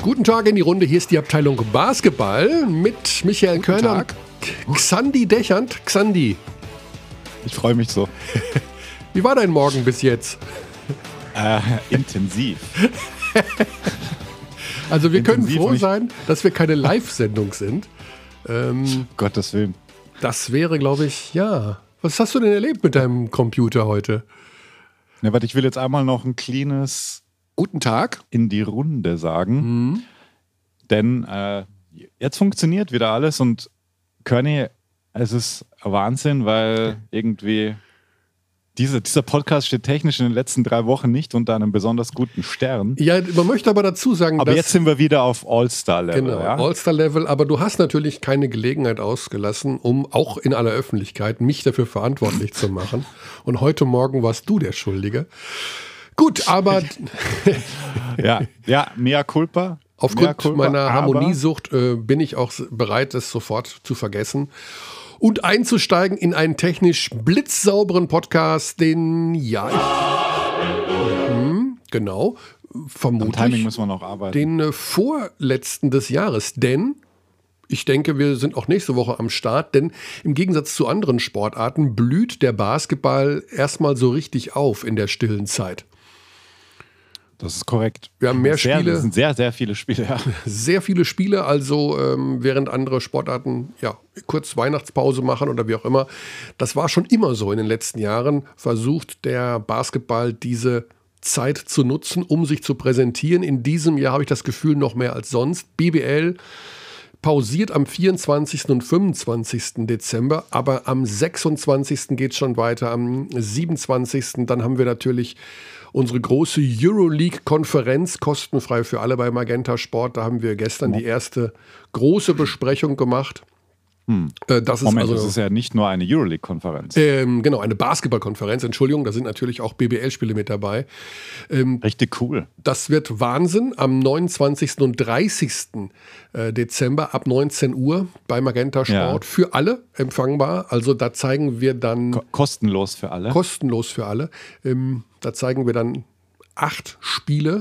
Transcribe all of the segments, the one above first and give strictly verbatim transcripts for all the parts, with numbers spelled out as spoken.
Guten Tag in die Runde. Hier ist die Abteilung Basketball mit Michael Guten Körner Tag. und Xandi Dechant. Xandi, Ich freue mich so. wie war dein Morgen bis jetzt? Äh, intensiv. Also wir können Intensiv froh und ich- sein, dass wir keine Live-Sendung sind. Ähm, Gottes Willen. das wäre, glaube ich, ja. Was hast du denn erlebt mit deinem Computer heute? Ja, warte, ich will jetzt einmal noch ein cleanes Guten Tag in die Runde sagen. Hm? Denn äh, jetzt funktioniert wieder alles und Körny, es ist Wahnsinn, weil irgendwie diese, dieser Podcast steht technisch in den letzten drei Wochen nicht unter einem besonders guten Stern. Ja, man möchte aber dazu sagen, Aber dass... jetzt sind wir wieder auf All-Star-Level. Genau, ja? All-Star-Level, aber du hast natürlich keine Gelegenheit ausgelassen, um auch in aller Öffentlichkeit mich dafür verantwortlich zu machen. Und heute Morgen warst du der Schuldige. Gut, aber ja, ja, mea culpa. Mea aufgrund culpa, meiner aber- Harmoniesucht äh, bin ich auch bereit, es sofort zu vergessen und einzusteigen in einen technisch blitzsauberen Podcast, den, ja, ich, hm, genau, Am vermutlich Timing müssen wir noch arbeiten. den äh, vorletzten des Jahres, denn ich denke, wir sind auch nächste Woche am Start, denn im Gegensatz zu anderen Sportarten blüht der Basketball erstmal so richtig auf in der stillen Zeit. Das ist korrekt. Wir haben mehr sehr, Spiele. Das sind sehr, sehr viele Spiele, ja. Sehr viele Spiele, also ähm, während andere Sportarten ja kurz Weihnachtspause machen oder wie auch immer. Das war schon immer so in den letzten Jahren. Versucht der Basketball diese Zeit zu nutzen, um sich zu präsentieren. In diesem Jahr habe ich das Gefühl noch mehr als sonst. B B L pausiert am vierundzwanzigsten und fünfundzwanzigsten Dezember, aber am sechsundzwanzigsten geht es schon weiter, am siebenundzwanzigsten Dann haben wir natürlich unsere große Euroleague-Konferenz, kostenfrei für alle bei Magenta Sport. Da haben wir gestern die erste große Besprechung gemacht. Äh, Das ist Moment, also das ist ja nicht nur eine Euroleague-Konferenz. ähm, genau eine Basketballkonferenz. Entschuldigung, da sind natürlich auch B B L-Spiele mit dabei. Richtig cool. Das wird Wahnsinn am neunundzwanzigsten und dreißigsten äh, Dezember ab neunzehn Uhr bei Magenta Sport Ja. für alle empfangbar. Also da zeigen wir dann Ko kostenlos für alle. kostenlos für alle. Ähm, da zeigen wir dann acht Spiele,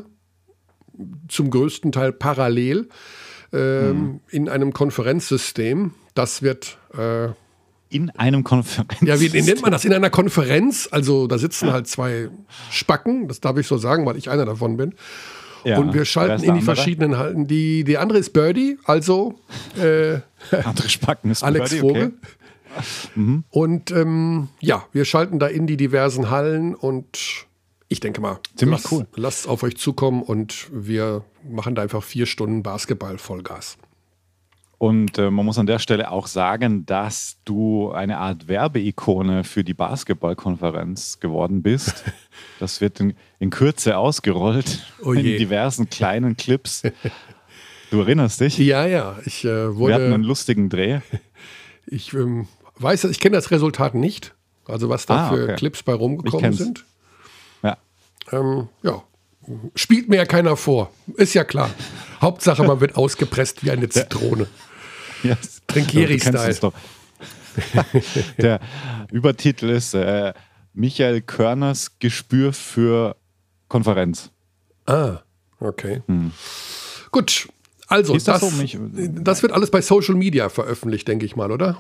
zum größten Teil parallel, ähm, Mhm. in einem Konferenzsystem. Das wird, äh, In einem Konferenz. ja, wie nennt man das? In einer Konferenz. Also da sitzen halt zwei Spacken, das darf ich so sagen, weil ich einer davon bin. Ja. Und wir Wer schalten ist in der die andere? verschiedenen Halten. Die, die andere ist Birdie, also äh, Andere Spacken ist Alex Birdie, Vogel. Okay. Und ähm, ja, wir schalten da in die diversen Hallen und ich denke mal, Ziemlich lasst, cool. lasst es auf euch zukommen und wir machen da einfach vier Stunden Basketball Vollgas. Und äh, man muss an der Stelle auch sagen, dass du eine Art Werbeikone für die Basketballkonferenz geworden bist. Das wird in, in Kürze ausgerollt Oh in je. diversen kleinen Clips. Du erinnerst dich? Ja, ja, ich äh, Wir hatten wurde, einen lustigen Dreh. ich ähm, weiß, ich kenne das Resultat nicht, also was da Ah, für okay. Clips bei Ich rumgekommen kenn's. sind. Ja. Ähm, ja, spielt mir ja keiner vor, ist ja klar. Hauptsache, man wird ausgepresst wie eine Zitrone. Ja, Trinkieri-Style. du kennst es doch. Der Übertitel ist äh, Michael Körners Gespür für Konferenz. Ah, okay. Gut, also Hieß das das, so? Mich- das wird alles bei Social Media veröffentlicht, denke ich mal, oder?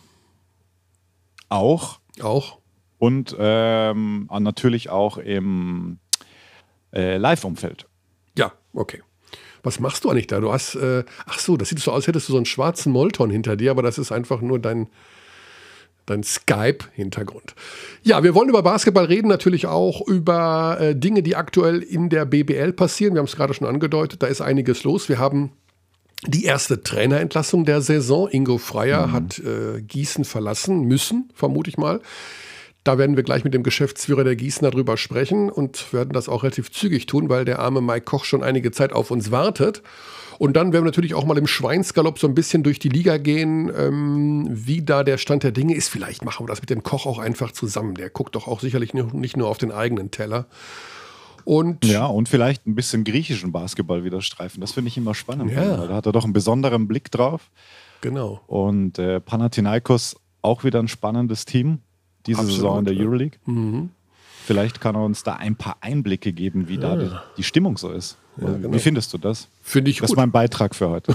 Auch Auch. und ähm, natürlich auch im äh, Live-Umfeld. Ja, okay. Was machst du eigentlich da? Du hast, äh, ach so, das sieht so aus, hättest du so einen schwarzen Molton hinter dir, aber das ist einfach nur dein, dein Skype-Hintergrund. Ja, wir wollen über Basketball reden, natürlich auch über äh, Dinge, die aktuell in der B B L passieren. Wir haben es gerade schon angedeutet, da ist einiges los. Wir haben die erste Trainerentlassung der Saison. Ingo Freier hat äh, Gießen verlassen müssen, vermute ich mal. Da werden wir gleich mit dem Geschäftsführer der Gießener drüber sprechen und werden das auch relativ zügig tun, weil der arme Mike Koch schon einige Zeit auf uns wartet. Und dann werden wir natürlich auch mal im Schweinsgalopp so ein bisschen durch die Liga gehen, ähm, wie da der Stand der Dinge ist. Vielleicht machen wir das mit dem Koch auch einfach zusammen. Der guckt doch auch sicherlich nicht nur auf den eigenen Teller. Und Ja, und vielleicht ein bisschen griechischen Basketball wieder streifen. Das finde ich immer spannend. Ja. Weil da hat er doch einen besonderen Blick drauf. genau. Und äh, Panathinaikos auch wieder ein spannendes Team. Diese Absolut, Saison in der ja. Euroleague. Mhm. Vielleicht kann er uns da ein paar Einblicke geben, wie da die, die Stimmung so ist. Ja, genau. Wie findest du das? Finde ich Das gut. ist mein Beitrag für heute.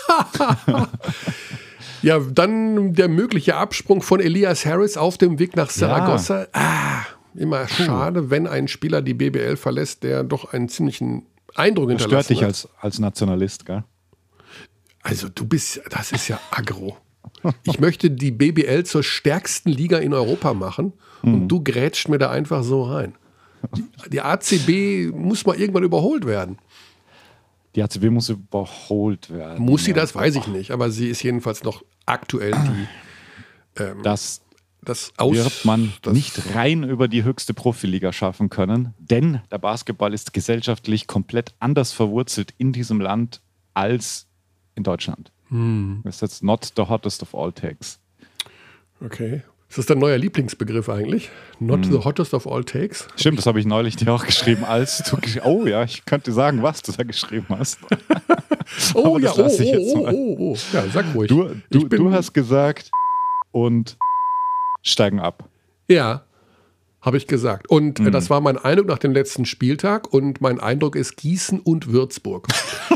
Ja, dann der mögliche Absprung von Elias Harris auf dem Weg nach Saragossa. Ja. Ah, immer cool. Schade, wenn ein Spieler die B B L verlässt, der doch einen ziemlichen Eindruck das hinterlassen stört dich hat. als, als Nationalist, gell? Also du bist, das ist ja aggro. Ich möchte die B B L zur stärksten Liga in Europa machen und mhm. du grätscht mir da einfach so rein. Die, die A C B muss mal irgendwann überholt werden. Die A C B muss überholt werden. Muss sie, das weiß ich nicht, aber sie ist jedenfalls noch aktuell die. Ähm, das das aus, wird man das nicht rein über die höchste Profiliga schaffen können, denn der Basketball ist gesellschaftlich komplett anders verwurzelt in diesem Land als in Deutschland. Hm. Das ist jetzt not the hottest of all takes. Okay. Ist das dein neuer Lieblingsbegriff eigentlich? Not hm. the hottest of all takes? Stimmt, das habe ich neulich dir auch geschrieben, als du gesch- oh ja, ich könnte sagen, was du da geschrieben hast. oh ja, oh, oh, oh, oh, oh. Ja, sag ruhig. Du, du, du hast gesagt und steigen ab. Ja, habe ich gesagt. Und Mhm. äh, das war mein Eindruck nach dem letzten Spieltag und mein Eindruck ist Gießen und Würzburg.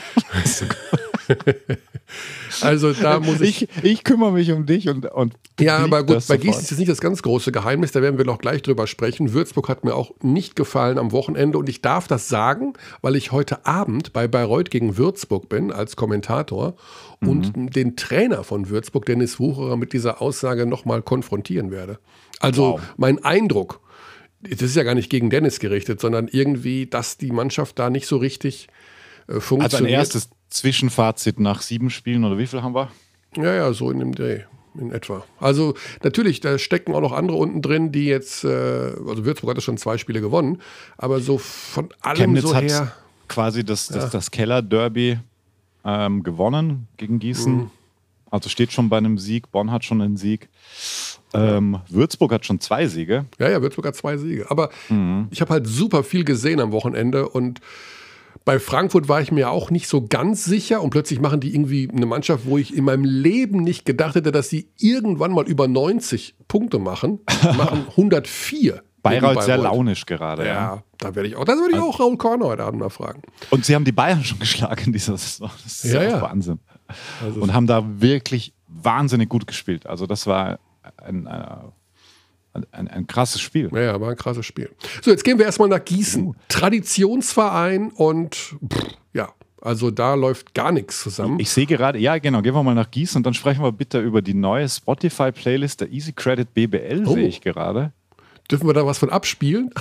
Also da muss ich... ich... Ich kümmere mich um dich und... und ja, aber gut, bei sofort. Gießen ist jetzt nicht das ganz große Geheimnis, da werden wir noch gleich drüber sprechen. Würzburg hat mir auch nicht gefallen am Wochenende und ich darf das sagen, weil ich heute Abend bei Bayreuth gegen Würzburg bin als Kommentator mhm. und den Trainer von Würzburg, Dennis Wucherer, mit dieser Aussage nochmal konfrontieren werde. Also wow. mein Eindruck, das ist ja gar nicht gegen Dennis gerichtet, sondern irgendwie, dass die Mannschaft da nicht so richtig äh, funktioniert. Also ein erstes Zwischenfazit nach sieben Spielen oder wie viel haben wir? Ja, ja, so in dem Dreh. In etwa. Also natürlich, da stecken auch noch andere unten drin, die jetzt, äh, also Würzburg hat ja schon zwei Spiele gewonnen, aber so von allem Chemnitz so hat her. quasi das, das, Ja. das Keller-Derby ähm, gewonnen gegen Gießen. Mhm. Also steht schon bei einem Sieg. Bonn hat schon einen Sieg. Ähm, Würzburg hat schon zwei Siege. Ja, ja, Würzburg hat zwei Siege. Aber Mhm. ich habe halt super viel gesehen am Wochenende und bei Frankfurt war ich mir auch nicht so ganz sicher und plötzlich machen die irgendwie eine Mannschaft, wo ich in meinem Leben nicht gedacht hätte, dass sie irgendwann mal über neunzig Punkte machen, machen hundertvier. Bayreuth, Bayreuth sehr launisch gerade. Ja, Ja. da werde ich auch, das würde ich auch Raul Korner heute Abend mal fragen. Und sie haben die Bayern schon geschlagen in dieser Saison. Das ist Ja, ja, ja. auch Wahnsinn. Also Und haben da wirklich wahnsinnig gut gespielt. Also das war ein, ein, ein, ein krasses Spiel. Ja, ja, war ein krasses Spiel. So, jetzt gehen wir erstmal nach Gießen. Uh. Traditionsverein und pff, ja, also da läuft gar nichts zusammen. Ich sehe gerade, ja genau, gehen wir mal nach Gießen und dann sprechen wir bitte über die neue Spotify-Playlist der Easy Credit B B L, Oh. sehe ich gerade. Dürfen wir da was von abspielen?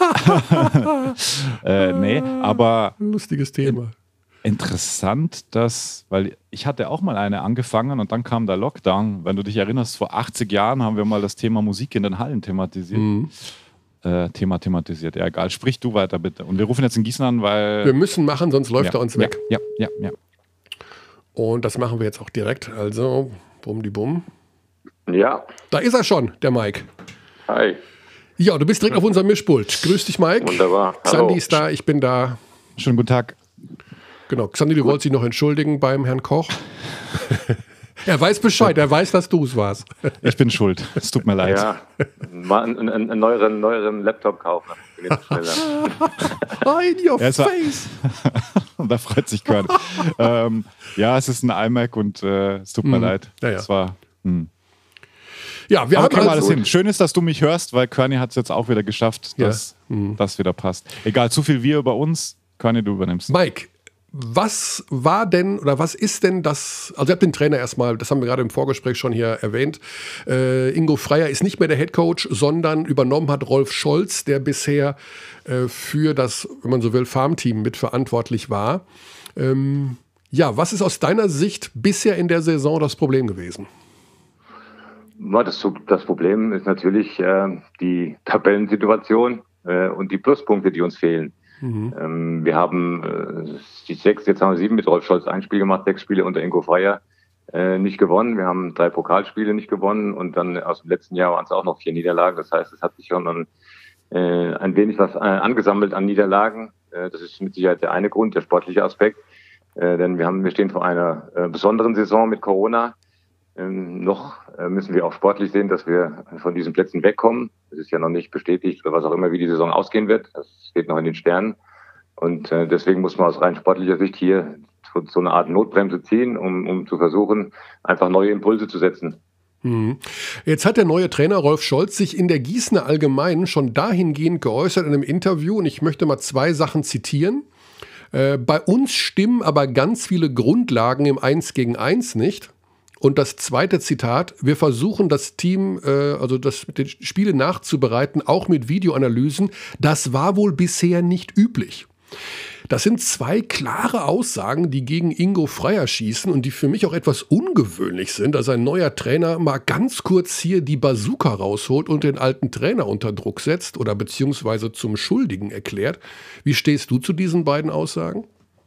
Äh, nee, aber Lustiges Thema. interessant, dass, weil ich hatte auch mal eine angefangen und dann kam der Lockdown. Wenn du dich erinnerst, vor achtzig Jahren haben wir mal das Thema Musik in den Hallen thematisiert. Mhm. Äh, Thema thematisiert, ja egal. Sprich du weiter bitte. Und wir rufen jetzt in Gießen an, weil... Wir müssen machen, sonst läuft ja, er uns weg. Ja, ja, ja, ja. Und das machen wir jetzt auch direkt. Also, bumm die bumm. Ja, Da ist er schon, der Mike. hi. Ja, du bist direkt auf unserem Mischpult. Grüß dich, Mike. Wunderbar. Hallo. Xandi ist da, ich bin da. Schönen guten Tag. Genau, Xandi, du wolltest dich noch entschuldigen beim Herrn Koch. Er weiß Bescheid, er weiß, dass du es warst. Ich bin schuld. Es tut mir leid. Ja, mal einen, einen, einen neueren, neueren Laptop kaufen. Dann funktioniert es schneller. In your Ja, es war- face. Und da freut sich Körn. ähm, ja, es ist ein iMac und äh, es tut mir Mhm. leid. Ja, ja. Es war. Hm. Ja, wir Aber haben kriegen wir alles also, hin. Schön ist, dass du mich hörst, weil Körny hat es jetzt auch wieder geschafft, Ja. dass Mhm. das wieder passt. Egal, zu viel wir über uns. Körny, du übernimmst. Mike, was war denn oder was ist denn das, also ihr habt den Trainer erstmal, das haben wir gerade im Vorgespräch schon hier erwähnt, äh, Ingo Freier ist nicht mehr der Headcoach, sondern übernommen hat Rolf Scholz, der bisher äh, für das, wenn man so will, Farmteam mitverantwortlich war. Ähm, ja, was ist aus deiner Sicht bisher in der Saison das Problem gewesen? Ja, Das, das Problem ist natürlich äh, die Tabellensituation äh, und die Pluspunkte, die uns fehlen. Mhm. Ähm, wir haben äh, die sechs, jetzt haben wir sieben mit Rolf Scholz ein Spiel gemacht, sechs Spiele unter Ingo Freier äh, nicht gewonnen. Wir haben drei Pokalspiele nicht gewonnen und dann aus dem letzten Jahr waren es auch noch vier Niederlagen. Das heißt, es hat sich schon ein, äh, ein wenig was äh, angesammelt an Niederlagen. Äh, das ist mit Sicherheit der eine Grund, der sportliche Aspekt. Äh, denn wir haben, wir stehen vor einer äh, besonderen Saison mit Corona. Ähm, noch äh, müssen wir auch sportlich sehen, dass wir von diesen Plätzen wegkommen. Es ist ja noch nicht bestätigt oder was auch immer, wie die Saison ausgehen wird. Das steht noch in den Sternen. Und äh, deswegen muss man aus rein sportlicher Sicht hier so, so eine Art Notbremse ziehen, um, um zu versuchen, einfach neue Impulse zu setzen. Jetzt hat der neue Trainer Rolf Scholz sich in der Gießener Allgemeinen schon dahingehend geäußert in einem Interview, und ich möchte mal zwei Sachen zitieren. Äh, bei uns stimmen aber ganz viele Grundlagen im Eins gegen Eins nicht. Und das zweite Zitat: Wir versuchen das Team, äh, also das mit den Spiele nachzubereiten, auch mit Videoanalysen. Das war wohl bisher nicht üblich. Das sind zwei klare Aussagen, die gegen Ingo Freier schießen und die für mich auch etwas ungewöhnlich sind, dass ein neuer Trainer mal ganz kurz hier die Bazooka rausholt und den alten Trainer unter Druck setzt oder beziehungsweise zum Schuldigen erklärt. Wie stehst du zu diesen beiden Aussagen?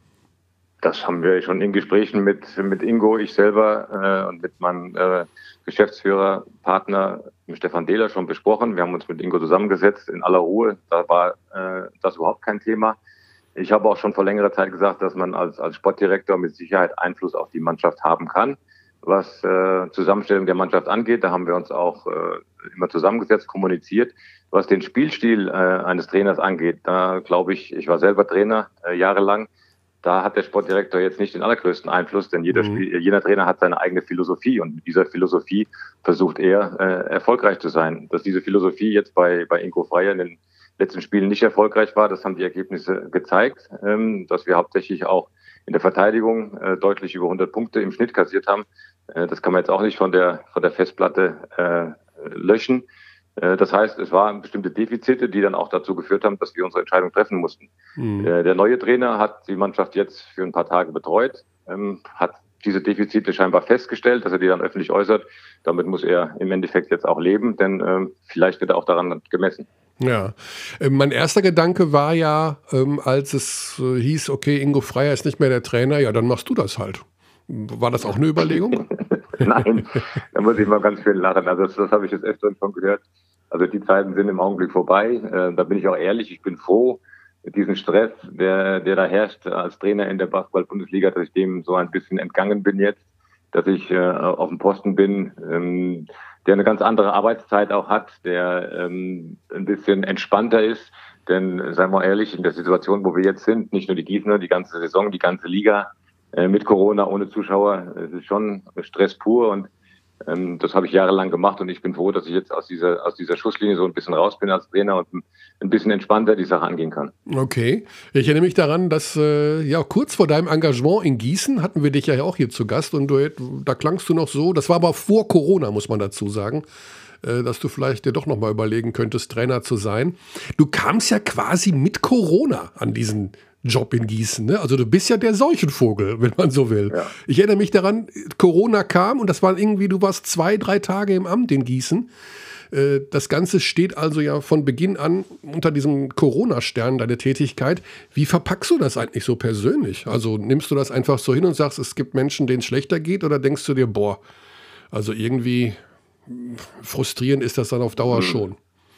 Das haben wir schon in Gesprächen mit, mit Ingo, ich selber äh, und mit meinem äh, Geschäftsführer, Partner Stefan Dehler schon besprochen. Wir haben uns mit Ingo zusammengesetzt in aller Ruhe. Da war äh, das überhaupt kein Thema. Ich habe auch schon vor längerer Zeit gesagt, dass man als, als Sportdirektor mit Sicherheit Einfluss auf die Mannschaft haben kann, was äh, Zusammenstellung der Mannschaft angeht. Da haben wir uns auch äh, immer zusammengesetzt, kommuniziert. Was den Spielstil äh, eines Trainers angeht, da glaube ich, ich war selber Trainer äh, jahrelang, da hat der Sportdirektor jetzt nicht den allergrößten Einfluss, denn jeder, mhm. Spiel, jeder Trainer hat seine eigene Philosophie und mit dieser Philosophie versucht er, äh, erfolgreich zu sein. Dass diese Philosophie jetzt bei, bei Ingo Freier in den letzten Spielen nicht erfolgreich war, das haben die Ergebnisse gezeigt, ähm, dass wir hauptsächlich auch in der Verteidigung äh, deutlich über hundert Punkte im Schnitt kassiert haben. Äh, das kann man jetzt auch nicht von der, von der Festplatte äh, löschen. Äh, das heißt, es waren bestimmte Defizite, die dann auch dazu geführt haben, dass wir unsere Entscheidung treffen mussten. Mhm. Äh, der neue Trainer hat die Mannschaft jetzt für ein paar Tage betreut, ähm, hat diese Defizite scheinbar festgestellt, dass er die dann öffentlich äußert. Damit muss er im Endeffekt jetzt auch leben, denn ähm, vielleicht wird er auch daran gemessen. Ja, ähm, mein erster Gedanke war ja, ähm, als es äh, hieß, okay, Ingo Freier ist nicht mehr der Trainer, ja, dann machst du das halt. War das auch eine Überlegung? Nein, da muss ich mal ganz schön lachen. Also das, das habe ich jetzt öfter schon gehört. Also die Zeiten sind im Augenblick vorbei. Äh, da bin ich auch ehrlich, ich bin froh, mit diesem Stress, der, der da herrscht als Trainer in der Basketball-Bundesliga, dass ich dem so ein bisschen entgangen bin jetzt, dass ich äh, auf dem Posten bin, ähm, der eine ganz andere Arbeitszeit auch hat, der ähm, ein bisschen entspannter ist. Denn, seien wir ehrlich, in der Situation, wo wir jetzt sind, nicht nur die Gießener, die ganze Saison, die ganze Liga äh, mit Corona, ohne Zuschauer, es ist schon Stress pur und ähm, das habe ich jahrelang gemacht und ich bin froh, dass ich jetzt aus dieser, aus dieser Schusslinie so ein bisschen raus bin als Trainer und ein, ein bisschen entspannter die Sache angehen kann. Okay. Ich erinnere mich daran, dass äh, ja kurz vor deinem Engagement in Gießen hatten wir dich ja auch hier zu Gast und du, da klangst du noch so, das war aber vor Corona, muss man dazu sagen, äh, dass du vielleicht dir doch noch mal überlegen könntest, Trainer zu sein. Du kamst ja quasi mit Corona an diesen Job in Gießen, ne? Also du bist ja der Seuchenvogel, wenn man so will. Ja. Ich erinnere mich daran, Corona kam und das war irgendwie, du warst zwei, drei Tage im Amt in Gießen. Äh, das Ganze steht also ja von Beginn an unter diesem Corona-Stern, deine Tätigkeit. Wie verpackst du das eigentlich so persönlich? Also nimmst du das einfach so hin und sagst, es gibt Menschen, denen es schlechter geht, oder denkst du dir, boah, also irgendwie frustrierend ist das dann auf Dauer mhm. schon?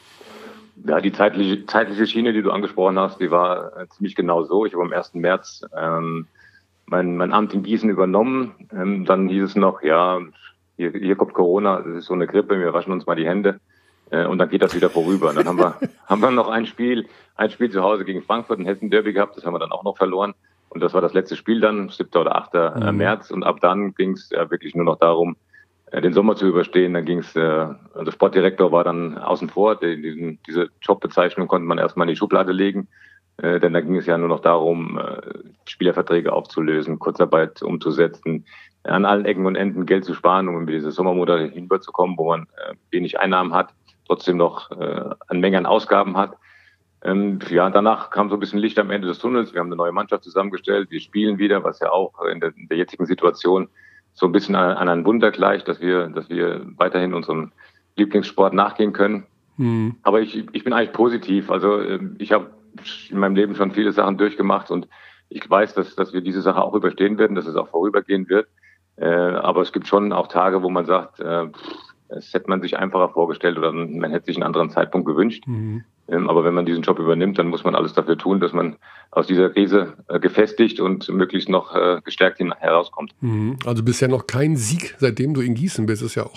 Ja, die zeitliche, zeitliche Schiene, die du angesprochen hast, die war äh, ziemlich genau so. Ich habe am ersten März ähm, mein, mein Amt in Gießen übernommen. Ähm, dann hieß es noch, ja, hier, hier kommt Corona, das ist so eine Grippe, wir waschen uns mal die Hände äh, und dann geht das wieder vorüber. Und dann haben wir, haben wir noch ein Spiel, ein Spiel zu Hause gegen Frankfurt, ein Hessen-Derby gehabt, das haben wir dann auch noch verloren. Und das war das letzte Spiel dann, siebter oder achter Mhm. März. Und ab dann ging es äh, wirklich nur noch darum, den Sommer zu überstehen. Dann ging es, äh, also Sportdirektor war dann außen vor, die, diesen, diese Jobbezeichnung konnte man erstmal in die Schublade legen, äh, denn da ging es ja nur noch darum, äh, Spielerverträge aufzulösen, Kurzarbeit umzusetzen, an allen Ecken und Enden Geld zu sparen, um über diese Sommermonate hinüberzukommen, wo man äh, wenig Einnahmen hat, trotzdem noch äh, eine Menge an Ausgaben hat. Ähm, ja, danach kam so ein bisschen Licht am Ende des Tunnels. Wir haben eine neue Mannschaft zusammengestellt, wir spielen wieder, was ja auch in der, in der jetzigen Situation so ein bisschen an, an ein Wunder gleicht, dass wir, dass wir weiterhin unserem Lieblingssport nachgehen können. Mhm. Aber ich, ich bin eigentlich positiv. Also ich habe in meinem Leben schon viele Sachen durchgemacht und ich weiß, dass, dass wir diese Sache auch überstehen werden, dass es auch vorübergehen wird. Äh, aber es gibt schon auch Tage, wo man sagt, äh, das hätte man sich einfacher vorgestellt oder man hätte sich einen anderen Zeitpunkt gewünscht. Mhm. Ähm, aber wenn man diesen Job übernimmt, dann muss man alles dafür tun, dass man aus dieser Krise äh, gefestigt und möglichst noch äh, gestärkt hin herauskommt. Mhm. Also bisher noch kein Sieg, seitdem du in Gießen bist, ist ja auch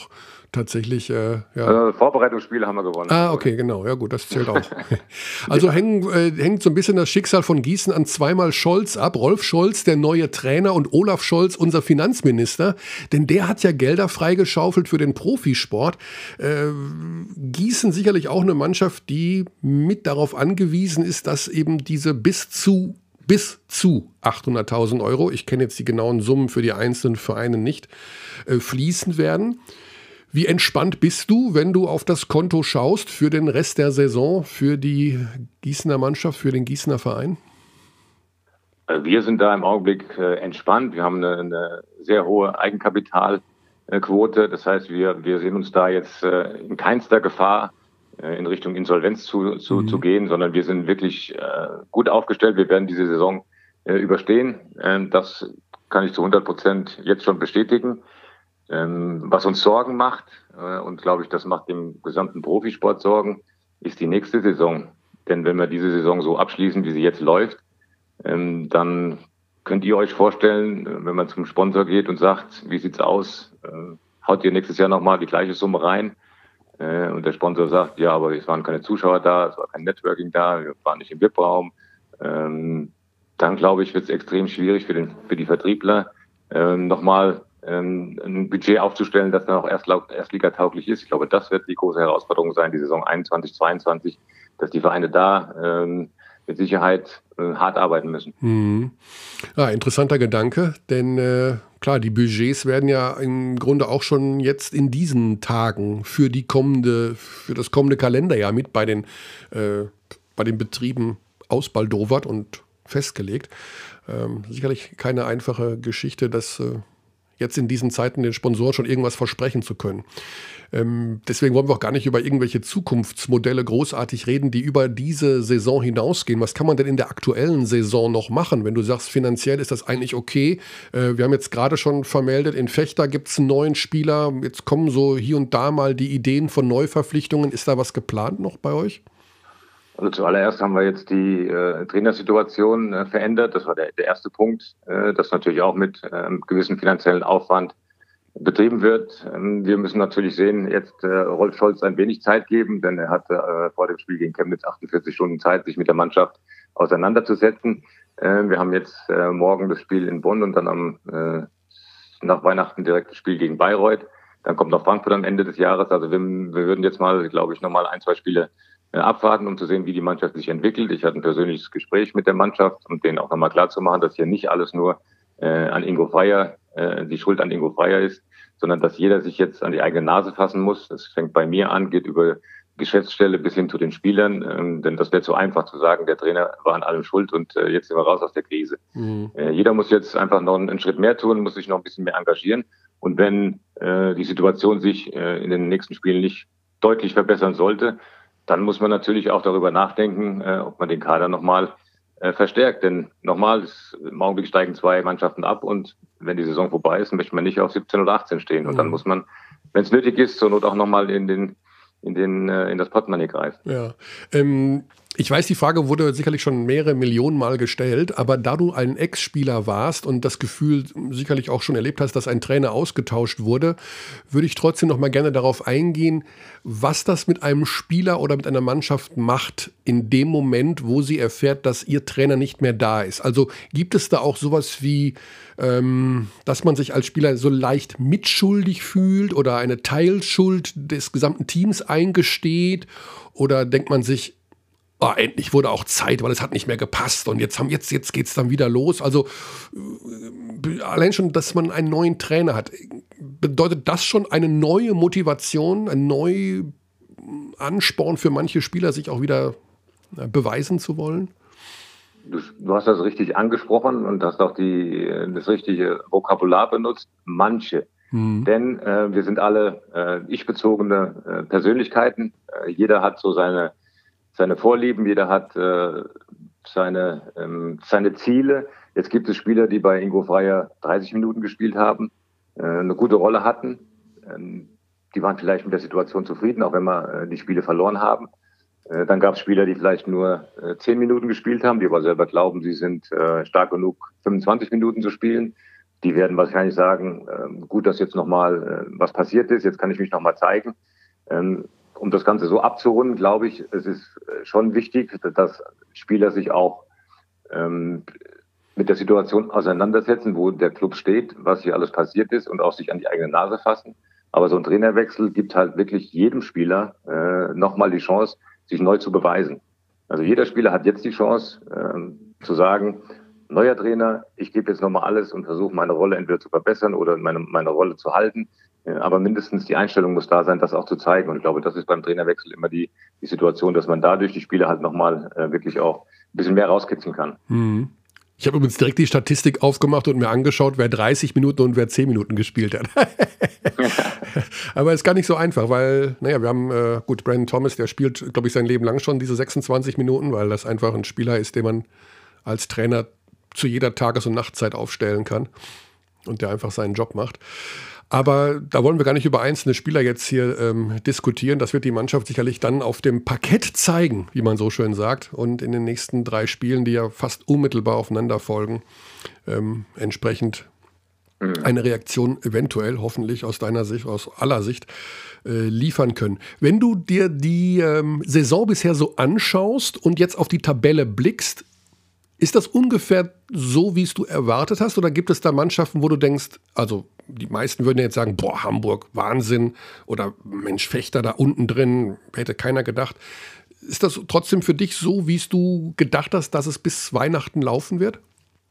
tatsächlich, äh, ja. Äh, Vorbereitungsspiele haben wir gewonnen. Ah, okay, genau. Ja gut, das zählt auch. Also hängen, äh, hängt so ein bisschen das Schicksal von Gießen an zweimal Scholz ab. Rolf Scholz, der neue Trainer, und Olaf Scholz, unser Finanzminister. Denn der hat ja Gelder freigeschaufelt für den Profisport. Äh, Gießen sicherlich auch eine Mannschaft, die mit darauf angewiesen ist, dass eben diese bis zu bis zu achthunderttausend Euro, ich kenne jetzt die genauen Summen für die einzelnen Vereine nicht, äh, fließen werden. Wie entspannt bist du, wenn du auf das Konto schaust für den Rest der Saison, für die Gießener Mannschaft, für den Gießener Verein? Wir sind da im Augenblick äh, entspannt. Wir haben eine, eine sehr hohe Eigenkapitalquote. Das heißt, wir, wir sehen uns da jetzt äh, in keinster Gefahr, in Richtung Insolvenz zu, zu, mhm. zu gehen, sondern wir sind wirklich äh, gut aufgestellt. Wir werden diese Saison äh, überstehen. Ähm, das kann ich zu hundert Prozent jetzt schon bestätigen. Ähm, was uns Sorgen macht, äh, und glaube ich, das macht dem gesamten Profisport Sorgen, ist die nächste Saison. Denn wenn wir diese Saison so abschließen, wie sie jetzt läuft, ähm, dann könnt ihr euch vorstellen, wenn man zum Sponsor geht und sagt, wie sieht's aus, äh, haut ihr nächstes Jahr nochmal die gleiche Summe rein? Und der Sponsor sagt, ja, aber es waren keine Zuschauer da, es war kein Networking da, wir waren nicht im V I P-Raum. Ähm, dann, glaube ich, wird es extrem schwierig für, den, für die Vertriebler, ähm, nochmal ähm, ein Budget aufzustellen, das dann auch erst, erstligatauglich ist. Ich glaube, das wird die große Herausforderung sein, die Saison einundzwanzig, zweiundzwanzig, dass die Vereine da ähm, mit Sicherheit äh, hart arbeiten müssen. Mhm. Ja, interessanter Gedanke, denn äh, klar, die Budgets werden ja im Grunde auch schon jetzt in diesen Tagen für die kommende, für das kommende Kalenderjahr mit bei den, äh, bei den Betrieben ausbaldowert und festgelegt. Ähm, sicherlich keine einfache Geschichte, das äh, jetzt in diesen Zeiten den Sponsoren schon irgendwas versprechen zu können. Ähm, deswegen wollen wir auch gar nicht über irgendwelche Zukunftsmodelle großartig reden, die über diese Saison hinausgehen. Was kann man denn in der aktuellen Saison noch machen, wenn du sagst, finanziell ist das eigentlich okay? Äh, wir haben jetzt gerade schon vermeldet, in Vechta gibt es einen neuen Spieler. Jetzt kommen so hier und da mal die Ideen von Neuverpflichtungen. Ist da was geplant noch bei euch? Also zuallererst haben wir jetzt die äh, Trainersituation äh, verändert. Das war der, der erste Punkt, äh, das natürlich auch mit ähm, gewissem finanziellen Aufwand betrieben wird. Ähm, wir müssen natürlich sehen, jetzt äh, Rolf Scholz ein wenig Zeit geben, denn er hatte äh, vor dem Spiel gegen Chemnitz achtundvierzig Stunden Zeit, sich mit der Mannschaft auseinanderzusetzen. Äh, wir haben jetzt äh, morgen das Spiel in Bonn und dann am äh, nach Weihnachten direkt das Spiel gegen Bayreuth. Dann kommt noch Frankfurt am Ende des Jahres. Also wir, wir würden jetzt mal, glaube ich, nochmal ein, zwei Spiele abwarten, um zu sehen, wie die Mannschaft sich entwickelt. Ich hatte ein persönliches Gespräch mit der Mannschaft und denen auch nochmal klar zu machen, dass hier nicht alles nur äh, an Ingo Freier, äh, die Schuld an Ingo Freier ist, sondern dass jeder sich jetzt an die eigene Nase fassen muss. Das fängt bei mir an, geht über Geschäftsstelle bis hin zu den Spielern, ähm, denn das wäre zu einfach zu sagen, der Trainer war an allem schuld und äh, jetzt sind wir raus aus der Krise. Mhm. Äh, jeder muss jetzt einfach noch einen, einen Schritt mehr tun, muss sich noch ein bisschen mehr engagieren und wenn äh, die Situation sich äh, in den nächsten Spielen nicht deutlich verbessern sollte, dann muss man natürlich auch darüber nachdenken, äh, ob man den Kader nochmal äh, verstärkt. Denn nochmal, im Augenblick steigen zwei Mannschaften ab und wenn die Saison vorbei ist, möchte man nicht auf siebzehn oder achtzehn stehen. Und dann muss man, wenn es nötig ist, zur Not auch nochmal in den in den äh, in das Portemonnaie greifen. Ja, ähm, ich weiß, die Frage wurde sicherlich schon mehrere Millionen Mal gestellt, aber da du ein Ex-Spieler warst und das Gefühl sicherlich auch schon erlebt hast, dass ein Trainer ausgetauscht wurde, würde ich trotzdem noch mal gerne darauf eingehen, was das mit einem Spieler oder mit einer Mannschaft macht in dem Moment, wo sie erfährt, dass ihr Trainer nicht mehr da ist. Also gibt es da auch sowas wie, ähm, dass man sich als Spieler so leicht mitschuldig fühlt oder eine Teilschuld des gesamten Teams eingesteht? Oder denkt man sich, oh, endlich wurde auch Zeit, weil es hat nicht mehr gepasst und jetzt, haben, jetzt, jetzt geht es dann wieder los. Also äh, allein schon, dass man einen neuen Trainer hat, bedeutet das schon eine neue Motivation, ein neuer Ansporn für manche Spieler, sich auch wieder äh, beweisen zu wollen? Du, du hast das richtig angesprochen und hast auch die, das richtige Vokabular benutzt. Manche. Hm. Denn äh, wir sind alle äh, ich-bezogene äh, Persönlichkeiten. Äh, jeder hat so seine seine Vorlieben, jeder hat äh, seine, ähm, seine Ziele. Jetzt gibt es Spieler, die bei Ingo Freier dreißig Minuten gespielt haben, äh, eine gute Rolle hatten. Ähm, die waren vielleicht mit der Situation zufrieden, auch wenn wir äh, die Spiele verloren haben. Äh, dann gab es Spieler, die vielleicht nur äh, zehn Minuten gespielt haben, die aber selber glauben, sie sind äh, stark genug, fünfundzwanzig Minuten zu spielen. die werden wahrscheinlich sagen, äh, gut, dass jetzt nochmal äh, was passiert ist, jetzt kann ich mich nochmal zeigen. Ähm, um das Ganze so abzurunden, glaube ich, es ist schon wichtig, dass Spieler sich auch ähm, mit der Situation auseinandersetzen, wo der Club steht, was hier alles passiert ist und auch sich an die eigene Nase fassen. Aber so ein Trainerwechsel gibt halt wirklich jedem Spieler äh, nochmal die Chance, sich neu zu beweisen. Also jeder Spieler hat jetzt die Chance äh, zu sagen, neuer Trainer, ich gebe jetzt nochmal alles und versuche meine Rolle entweder zu verbessern oder meine, meine Rolle zu halten. Äh, aber mindestens die Einstellung muss da sein, das auch zu zeigen. Und ich glaube, das ist beim Trainerwechsel immer die, die Situation, dass man dadurch die Spieler halt nochmal äh, wirklich auch ein bisschen mehr rauskitzeln kann. Mhm. Ich habe übrigens direkt die Statistik aufgemacht und mir angeschaut, wer dreißig Minuten und wer zehn Minuten gespielt hat. Aber ist gar nicht so einfach, weil, naja, wir haben, äh, gut, Brandon Thomas, der spielt, glaube ich, sein Leben lang schon diese sechsundzwanzig Minuten, weil das einfach ein Spieler ist, den man als Trainer zu jeder Tages- und Nachtzeit aufstellen kann und der einfach seinen Job macht. Aber da wollen wir gar nicht über einzelne Spieler jetzt hier ähm, diskutieren. Das wird die Mannschaft sicherlich dann auf dem Parkett zeigen, wie man so schön sagt. Und in den nächsten drei Spielen, die ja fast unmittelbar aufeinander folgen, ähm, entsprechend eine Reaktion eventuell, hoffentlich aus deiner Sicht, aus aller Sicht, äh, liefern können. Wenn du dir die ähm, Saison bisher so anschaust und jetzt auf die Tabelle blickst, ist das ungefähr so, wie es du erwartet hast? Oder gibt es da Mannschaften, wo du denkst, also die meisten würden ja jetzt sagen, boah, Hamburg, Wahnsinn. Oder Mensch, Fechter da unten drin, hätte keiner gedacht. Ist das trotzdem für dich so, wie es du gedacht hast, dass es bis Weihnachten laufen wird?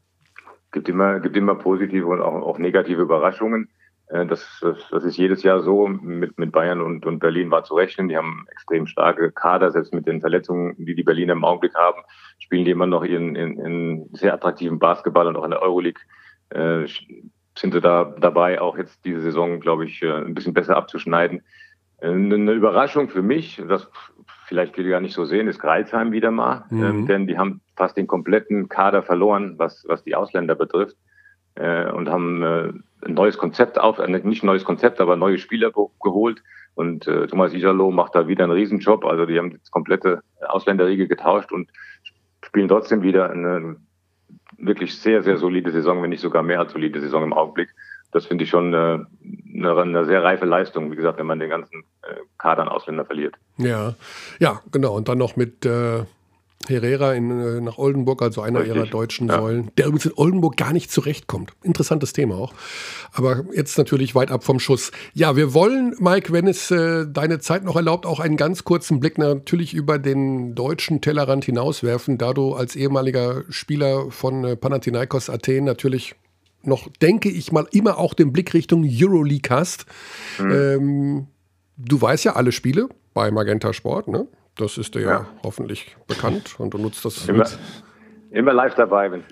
Gibt immer, gibt immer positive und auch, auch negative Überraschungen. Das, das, das ist jedes Jahr so. Mit, mit Bayern und, und Berlin war zu rechnen. Die haben extrem starke Kader, selbst mit den Verletzungen, die die Berliner im Augenblick haben, spielen die immer noch ihren, ihren, ihren sehr attraktiven Basketball und auch in der Euroleague äh, sind sie da dabei, auch jetzt diese Saison, glaube ich, ein bisschen besser abzuschneiden. Eine Überraschung für mich, das vielleicht viele gar nicht so sehen, ist Greilsheim wieder mal, mhm. ähm, denn die haben fast den kompletten Kader verloren, was, was die Ausländer betrifft. Und haben äh, ein neues Konzept auf, äh, nicht ein neues Konzept, aber neue Spieler geholt. Und äh, Thomas Iserloh macht da wieder einen Riesenjob. Also die haben das komplette Ausländerriege getauscht und spielen trotzdem wieder eine wirklich sehr, sehr solide Saison, wenn nicht sogar mehr als solide Saison im Augenblick. Das finde ich schon äh, eine, eine sehr reife Leistung, wie gesagt, wenn man den ganzen äh, Kader an Ausländer verliert. Ja, ja, genau. Und dann noch mit äh Herrera in, nach Oldenburg, also einer Richtig. ihrer deutschen ja. Säulen, der übrigens in Oldenburg gar nicht zurechtkommt. Interessantes Thema auch. Aber jetzt natürlich weit ab vom Schuss. Ja, wir wollen, Mike, wenn es äh, deine Zeit noch erlaubt, auch einen ganz kurzen Blick natürlich über den deutschen Tellerrand hinauswerfen, da du als ehemaliger Spieler von äh, Panathinaikos Athen natürlich noch, denke ich mal, immer auch den Blick Richtung Euroleague hast. Mhm. Ähm, du weißt ja alle Spiele bei Magenta Sport, ne? Das ist dir ja. ja hoffentlich bekannt und du nutzt das. Immer, immer live dabei, wenn es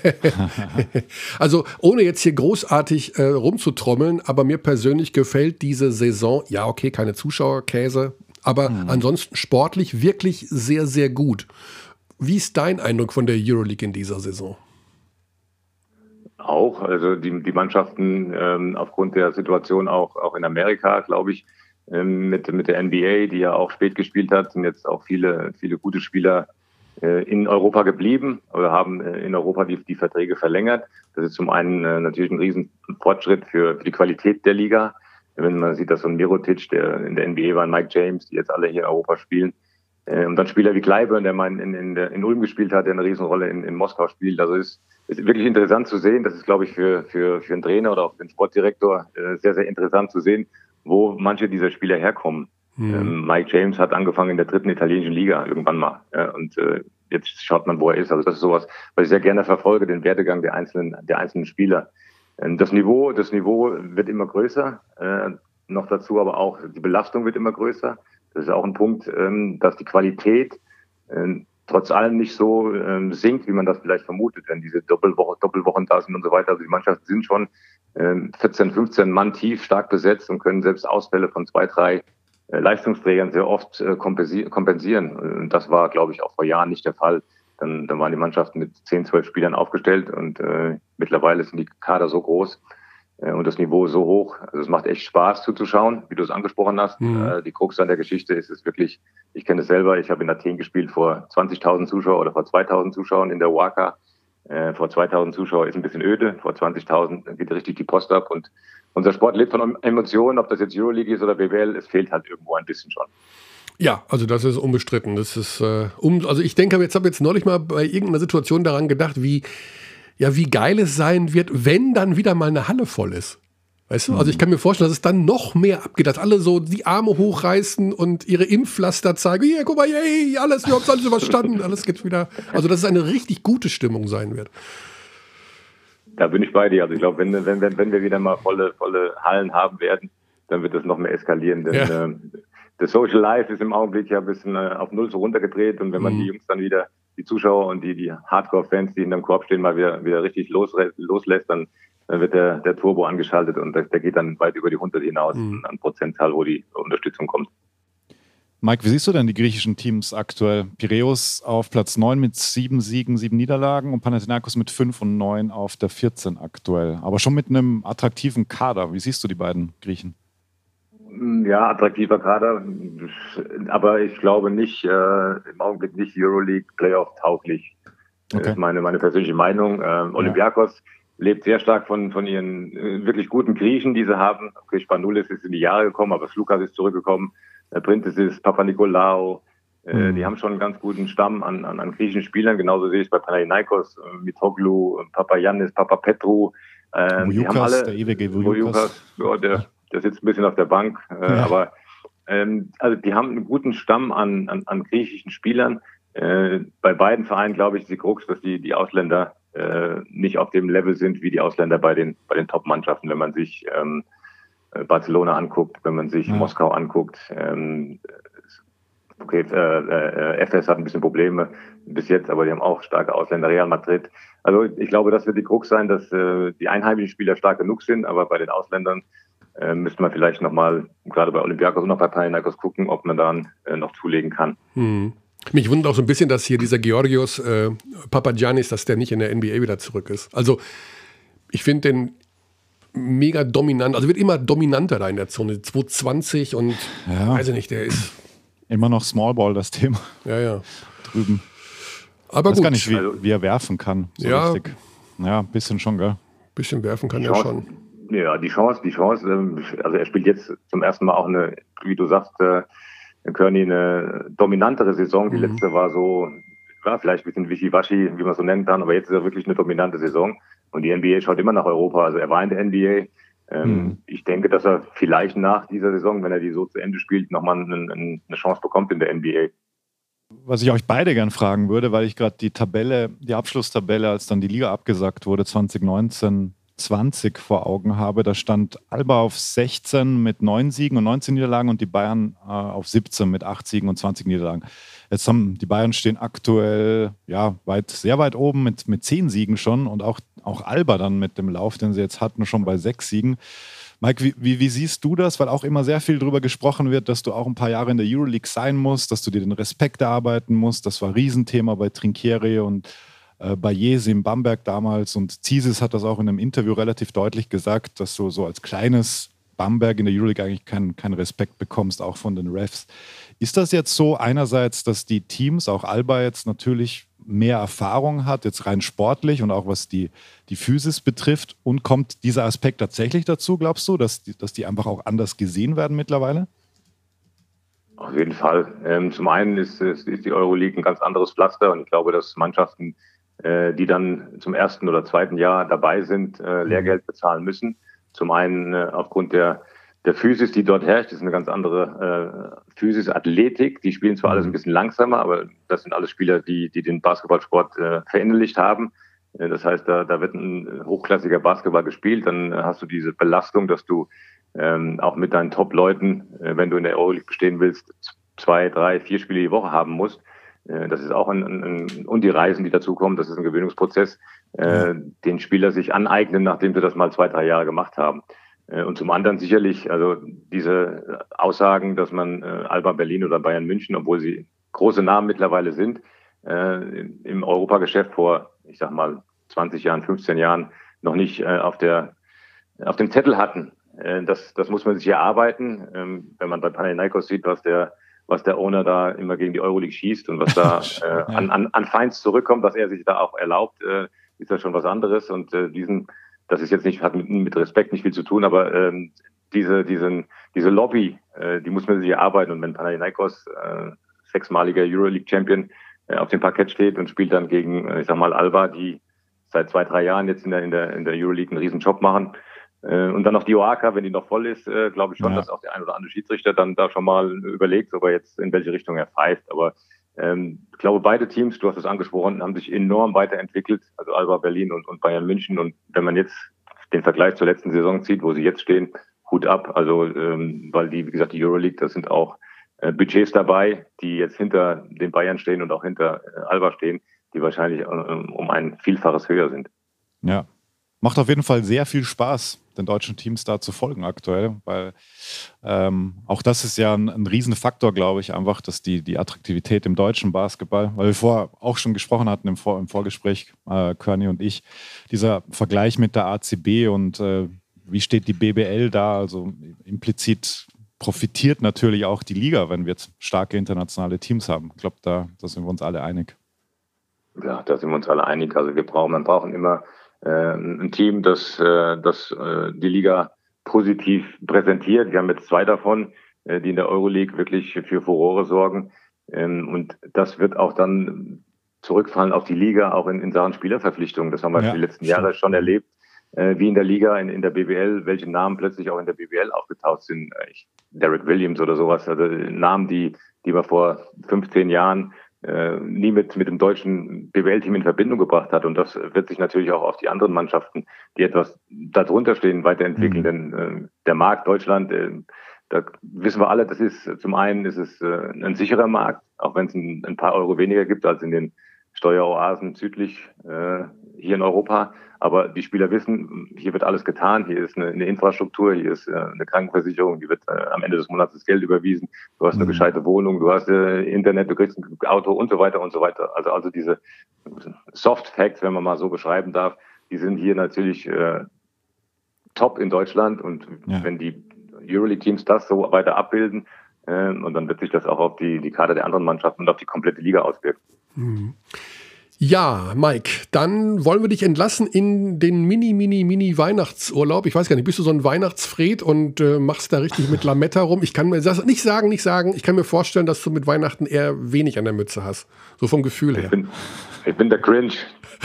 geht. Also ohne jetzt hier großartig äh, rumzutrommeln, aber mir persönlich gefällt diese Saison, ja okay, keine Zuschauerkäse, aber mhm. ansonsten sportlich wirklich sehr, sehr gut. Wie ist dein Eindruck von der Euroleague in dieser Saison? Auch, also die, die Mannschaften ähm, aufgrund der Situation auch, auch in Amerika, glaube ich, Mit, mit der N B A, die ja auch spät gespielt hat, sind jetzt auch viele, viele gute Spieler äh, in Europa geblieben oder haben äh, in Europa die, die Verträge verlängert. Das ist zum einen äh, natürlich ein riesen Fortschritt für, für die Qualität der Liga. Wenn man sieht, dass so ein Mirotic, der in der N B A war, Mike James, die jetzt alle hier in Europa spielen. Äh, und dann Spieler wie Clyburn, der mal in, in, der, in Ulm gespielt hat, der eine Riesenrolle in, in Moskau spielt. Also es ist, ist wirklich interessant zu sehen. Das ist, glaube ich, für, für, für einen Trainer oder auch für den Sportdirektor äh, sehr, sehr interessant zu sehen, wo manche dieser Spieler herkommen. Mhm. Ähm, Mike James hat angefangen in der dritten italienischen Liga irgendwann mal. Ja, und äh, jetzt schaut man, wo er ist. Also das ist sowas, was ich sehr gerne verfolge, den Werdegang der einzelnen, der einzelnen Spieler. Ähm, das Niveau, das Niveau wird immer größer. Äh, noch dazu aber auch die Belastung wird immer größer. Das ist auch ein Punkt, ähm, dass die Qualität äh, trotz allem nicht so ähm, sinkt, wie man das vielleicht vermutet, wenn diese Doppelwoche, Doppelwochen da sind und so weiter. Also die Mannschaften sind schon vierzehn, fünfzehn Mann tief, stark besetzt und können selbst Ausfälle von zwei, drei äh, Leistungsträgern sehr oft äh, kompensieren. Und das war, glaube ich, auch vor Jahren nicht der Fall. Dann, dann waren die Mannschaften mit zehn, zwölf Spielern aufgestellt und äh, mittlerweile sind die Kader so groß äh, und das Niveau so hoch. Also es macht echt Spaß zuzuschauen, wie du es angesprochen hast. Mhm. Äh, die Krux an der Geschichte ist es wirklich, ich kenne es selber, ich habe in Athen gespielt vor zwanzigtausend Zuschauern oder vor zweitausend Zuschauern in der Waka. Äh, vor zweitausend Zuschauer ist ein bisschen öde, vor zwanzigtausend geht richtig die Post ab und unser Sport lebt von Emotionen, ob das jetzt Euroleague ist oder B W L, es fehlt halt irgendwo ein bisschen schon. Ja, also das ist unbestritten. Das ist äh, um, also ich denke, jetzt habe jetzt neulich mal bei irgendeiner Situation daran gedacht, wie ja wie geil es sein wird, wenn dann wieder mal eine Halle voll ist. Weißt du? Also ich kann mir vorstellen, dass es dann noch mehr abgeht, dass alle so die Arme hochreißen und ihre Impfpflaster zeigen. Hier, guck mal, yay, alles, wir haben es alles überstanden, alles geht wieder. Also dass es eine richtig gute Stimmung sein wird. Da bin ich bei dir. Also ich glaube, wenn, wenn, wenn, wenn wir wieder mal volle, volle Hallen haben werden, dann wird das noch mehr eskalieren. Denn ja. äh, das Social Life ist im Augenblick ja ein bisschen äh, auf Null so runtergedreht. Und wenn man mhm. die Jungs dann wieder, die Zuschauer und die, die Hardcore-Fans, die hinterm Korb stehen, mal wieder, wieder richtig los, loslässt, dann, dann wird der, der Turbo angeschaltet und der, der geht dann weit über die hundert hinaus mhm. an Prozentzahl, wo die Unterstützung kommt. Mike, wie siehst du denn die griechischen Teams aktuell? Piräus auf Platz neun mit sieben Siegen, sieben Niederlagen und Panathinaikos mit fünf und neun auf der vierzehn aktuell. Aber schon mit einem attraktiven Kader. Wie siehst du die beiden Griechen? Ja, attraktiver Kader, aber ich glaube nicht, äh, im Augenblick nicht Euroleague Playoff tauglich. Okay. Das ist meine, meine persönliche Meinung. Ähm, Olympiakos ja. lebt sehr stark von, von ihren äh, wirklich guten Griechen, die sie haben. Okay, Spanoulis ist in die Jahre gekommen, aber Slukas ist zurückgekommen. Der Printis ist Papanikolaou. Äh, mhm. Die haben schon einen ganz guten Stamm an, an, an griechischen Spielern. Genauso sehe ich es bei Panathinaikos, äh, Mitoglu, Papayannis, Papapetru. Äh, die haben alle, der ewige Vujukas. Ja, der, der sitzt ein bisschen auf der Bank. Äh, ja. Aber ähm, also die haben einen guten Stamm an, an, an griechischen Spielern. Äh, bei beiden Vereinen, glaube ich, ist die Krux, dass die, die Ausländer äh, nicht auf dem Level sind wie die Ausländer bei den, bei den Top-Mannschaften. Wenn man sich ähm, Barcelona anguckt, wenn man sich ja. Moskau anguckt. Ähm, okay, äh, äh, F S hat ein bisschen Probleme bis jetzt, aber die haben auch starke Ausländer, Real Madrid. Also ich glaube, das wird die Krux sein, dass äh, die einheimischen Spieler stark genug sind, aber bei den Ausländern äh, müsste man vielleicht nochmal, gerade bei Olympiakos und noch bei Panathinaikos gucken, ob man dann äh, noch zulegen kann. Hm. Mich wundert auch so ein bisschen, dass hier dieser Georgios äh, Papagiannis, dass der nicht in der N B A wieder zurück ist. Also ich finde den mega dominant, also wird immer dominanter da in der Zone, zwei zwanzig und ja. weiß ich nicht, der ist immer noch Smallball das Thema. Ja, ja. Drüben. Aber ich weiß gut. gar nicht, wie, wie er werfen kann. So ja. richtig. Ja, ein bisschen schon, gell? Ein bisschen werfen kann er schon. Ja, die Chance, die Chance, also er spielt jetzt zum ersten Mal auch eine, wie du sagst, Kearney eine dominantere Saison. Die mhm. letzte war so, ja, vielleicht ein bisschen wischiwaschi, wie man so nennen kann, aber jetzt ist er wirklich eine dominante Saison. Und die N B A schaut immer nach Europa. Also er war in der N B A. Ähm, mhm. Ich denke, dass er vielleicht nach dieser Saison, wenn er die so zu Ende spielt, nochmal eine, eine Chance bekommt in der N B A. Was ich euch beide gern fragen würde, weil ich gerade die Tabelle, die Abschlusstabelle, als dann die Liga abgesagt wurde, zwanzig neunzehn zwanzig vor Augen habe. Da stand Alba auf sechzehn mit neun Siegen und neunzehn Niederlagen und die Bayern äh, auf siebzehn mit acht Siegen und zwanzig Niederlagen. Jetzt haben die Bayern stehen aktuell ja weit, sehr weit oben mit, mit zehn Siegen schon und auch, auch Alba dann mit dem Lauf, den sie jetzt hatten, schon bei sechs Siegen. Mike, wie, wie, wie siehst du das? Weil auch immer sehr viel darüber gesprochen wird, dass du auch ein paar Jahre in der Euroleague sein musst, dass du dir den Respekt erarbeiten musst. Das war ein Riesenthema bei Trinchieri und äh, bei Jesim Bamberg damals. Und Zisis hat das auch in einem Interview relativ deutlich gesagt, dass du so als kleines Bamberg in der Euroleague eigentlich keinen kein Respekt bekommst, auch von den Refs. Ist das jetzt so einerseits, dass die Teams, auch Alba jetzt natürlich mehr Erfahrung hat, jetzt rein sportlich und auch was die, die Physis betrifft, und kommt dieser Aspekt tatsächlich dazu, glaubst du, dass die, dass die einfach auch anders gesehen werden mittlerweile? Auf jeden Fall. Ähm, zum einen ist, ist, ist die Euroleague ein ganz anderes Pflaster und ich glaube, dass Mannschaften, äh, die dann zum ersten oder zweiten Jahr dabei sind, äh, Lehrgeld bezahlen müssen. Zum einen äh, aufgrund der Der Physis, die dort herrscht, ist eine ganz andere äh, Physis, Athletik. Die spielen zwar alles ein bisschen langsamer, aber das sind alles Spieler, die, die den Basketballsport äh, verinnerlicht haben. Äh, das heißt, da, da wird ein hochklassiger Basketball gespielt. Dann äh, hast du diese Belastung, dass du ähm, auch mit deinen Top-Leuten, äh, wenn du in der Euroleague bestehen willst, zwei, drei, vier Spiele die Woche haben musst. Äh, das ist auch ein, ein, ein, und die Reisen, die dazukommen, das ist ein Gewöhnungsprozess, äh, den Spieler sich aneignen, nachdem sie das mal zwei, drei Jahre gemacht haben. Und zum anderen sicherlich, also diese Aussagen, dass man äh, Alba Berlin oder Bayern München, obwohl sie große Namen mittlerweile sind, äh, im Europageschäft vor, ich sag mal, zwanzig Jahren, fünfzehn Jahren noch nicht äh, auf der auf dem Zettel hatten. Äh, das, das muss man sich erarbeiten. Ähm, wenn man bei Panathinaikos sieht, was der was der Owner da immer gegen die Euroleague schießt und was da äh, an, an, an Feinds zurückkommt, was er sich da auch erlaubt, äh, ist das schon was anderes. Und äh, diesen, das ist jetzt nicht, hat mit, mit Respekt nicht viel zu tun, aber ähm, diese, diesen, diese Lobby, äh, die muss man sich erarbeiten. Und wenn Panathinaikos, äh, sechsmaliger Euroleague-Champion, äh, auf dem Parkett steht und spielt dann gegen, äh, ich sag mal, Alba, die seit zwei, drei Jahren jetzt in der, in der, in der Euroleague einen riesen Job machen. Äh, und dann noch die O A K, wenn die noch voll ist, äh, glaube ich schon, ja. dass auch der ein oder andere Schiedsrichter dann da schon mal überlegt, ob er jetzt in welche Richtung er pfeift. Aber ähm, ich glaube, beide Teams, du hast es angesprochen, haben sich enorm weiterentwickelt. Also Alba Berlin und, und Bayern München. Und wenn man jetzt den Vergleich zur letzten Saison zieht, wo sie jetzt stehen, Hut ab. Also, ähm, weil die, wie gesagt, die Euroleague, das sind auch äh, Budgets dabei, die jetzt hinter den Bayern stehen und auch hinter äh, Alba stehen, die wahrscheinlich äh, um ein Vielfaches höher sind. Ja, macht auf jeden Fall sehr viel Spaß, den deutschen Teams da zu folgen aktuell, weil ähm, auch das ist ja ein, ein Riesenfaktor, glaube ich, einfach, dass die, die Attraktivität im deutschen Basketball, weil wir vorher auch schon gesprochen hatten im, Vor, im Vorgespräch, äh, Körny und ich, dieser Vergleich mit der A C B und äh, wie steht die B B L da, also implizit profitiert natürlich auch die Liga, wenn wir jetzt starke internationale Teams haben. Ich glaube, da, da sind wir uns alle einig. Ja, da sind wir uns alle einig. Also wir brauchen, man brauchen immer äh, ein Team, das, äh, das äh, die Liga positiv präsentiert. Wir haben jetzt zwei davon, äh, die in der Euroleague wirklich für Furore sorgen. Ähm, und das wird auch dann zurückfallen auf die Liga, auch in, in Sachen Spielerverpflichtungen. Das haben wir ja, die letzten stimmt. Jahre schon erlebt, äh, wie in der Liga, in, in der B B L, welche Namen plötzlich auch in der B B L aufgetaucht sind. Ich, Derek Williams oder sowas, also Namen, die, die wir vor fünfzehn Jahren äh, nie mit, mit dem deutschen B B L-Team in Verbindung gebracht hat. Und das wird sich natürlich auch auf die anderen Mannschaften, die etwas darunter stehen, weiterentwickeln. Mhm. Denn äh, der Markt Deutschland, äh, da wissen wir alle, das ist, zum einen ist es äh, ein sicherer Markt, auch wenn es ein, ein paar Euro weniger gibt als in den Steueroasen südlich äh, hier in Europa. Aber die Spieler wissen, hier wird alles getan, hier ist eine, eine Infrastruktur, hier ist äh, eine Krankenversicherung, hier wird äh, am Ende des Monats das Geld überwiesen, du hast eine mhm. gescheite Wohnung, du hast äh, Internet, du kriegst ein Auto und so weiter und so weiter. Also, also diese Soft Facts, wenn man mal so beschreiben darf, die sind hier natürlich äh, top in Deutschland. Und ja. wenn die Euroleague-Teams das so weiter abbilden, äh, und dann wird sich das auch auf die, die Kader der anderen Mannschaften und auf die komplette Liga auswirken. Mhm. Ja, Mike, dann wollen wir dich entlassen in den Mini, Mini, Mini Weihnachtsurlaub. Ich weiß gar nicht, bist du so ein Weihnachtsfred und äh, machst da richtig mit Lametta rum? Ich kann mir das nicht sagen, nicht sagen. Ich kann mir vorstellen, dass du mit Weihnachten eher wenig an der Mütze hast. So vom Gefühl her. Ich bin, ich bin der Grinch.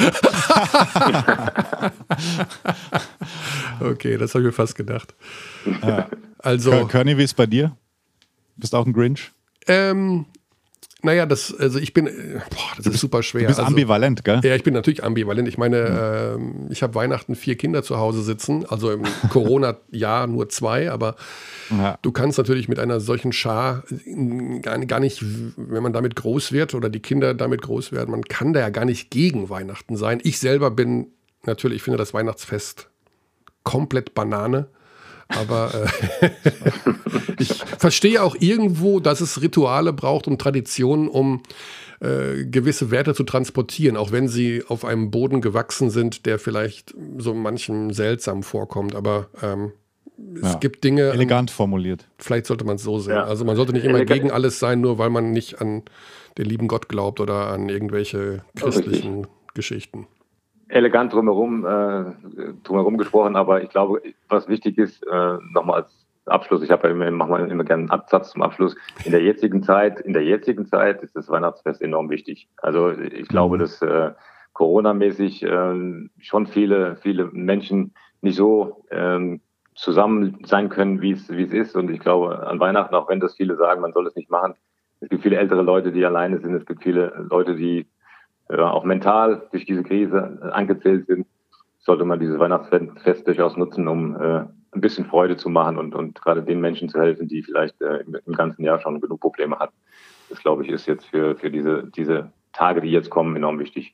Okay, das habe ich mir fast gedacht. Ja. Also, Körny, wie ist es bei dir? Bist du auch ein Grinch? Ähm, Naja, das, also ich bin, boah, das ist super schwer. Du bist also, ambivalent, gell? Ja, ich bin natürlich ambivalent. Ich meine, ja. äh, ich habe Weihnachten vier Kinder zu Hause sitzen, also im Corona-Jahr nur zwei, aber ja. du kannst natürlich mit einer solchen Schar gar, gar nicht, wenn man damit groß wird oder die Kinder damit groß werden, man kann da ja gar nicht gegen Weihnachten sein. Ich selber bin natürlich, ich finde das Weihnachtsfest komplett Banane. Aber äh, ich verstehe auch irgendwo, dass es Rituale braucht und Traditionen, um äh, gewisse Werte zu transportieren, auch wenn sie auf einem Boden gewachsen sind, der vielleicht so manchem seltsam vorkommt. Aber ähm, es ja. gibt Dinge... Elegant formuliert. Vielleicht sollte man es so sehen. Ja. Also man sollte nicht immer Elegant. gegen alles sein, nur weil man nicht an den lieben Gott glaubt oder an irgendwelche christlichen Geschichten. Elegant drumherum, äh, drumherum gesprochen, aber ich glaube, was wichtig ist, äh, nochmal als Abschluss, ich habe ja immer, mache mal immer gerne einen Absatz zum Abschluss. In der jetzigen Zeit, in der jetzigen Zeit ist das Weihnachtsfest enorm wichtig. Also ich glaube, mhm. dass äh, Corona-mäßig äh, schon viele, viele Menschen nicht so ähm, zusammen sein können, wie es wie es ist. Und ich glaube, an Weihnachten, auch wenn das viele sagen, man soll es nicht machen, es gibt viele ältere Leute, die alleine sind, es gibt viele Leute, die ja, auch mental durch diese Krise angezählt sind, sollte man dieses Weihnachtsfest durchaus nutzen, um äh, ein bisschen Freude zu machen und, und gerade den Menschen zu helfen, die vielleicht äh, im, im ganzen Jahr schon genug Probleme hatten. Das, glaube ich, ist jetzt für, für diese, diese Tage, die jetzt kommen, enorm wichtig.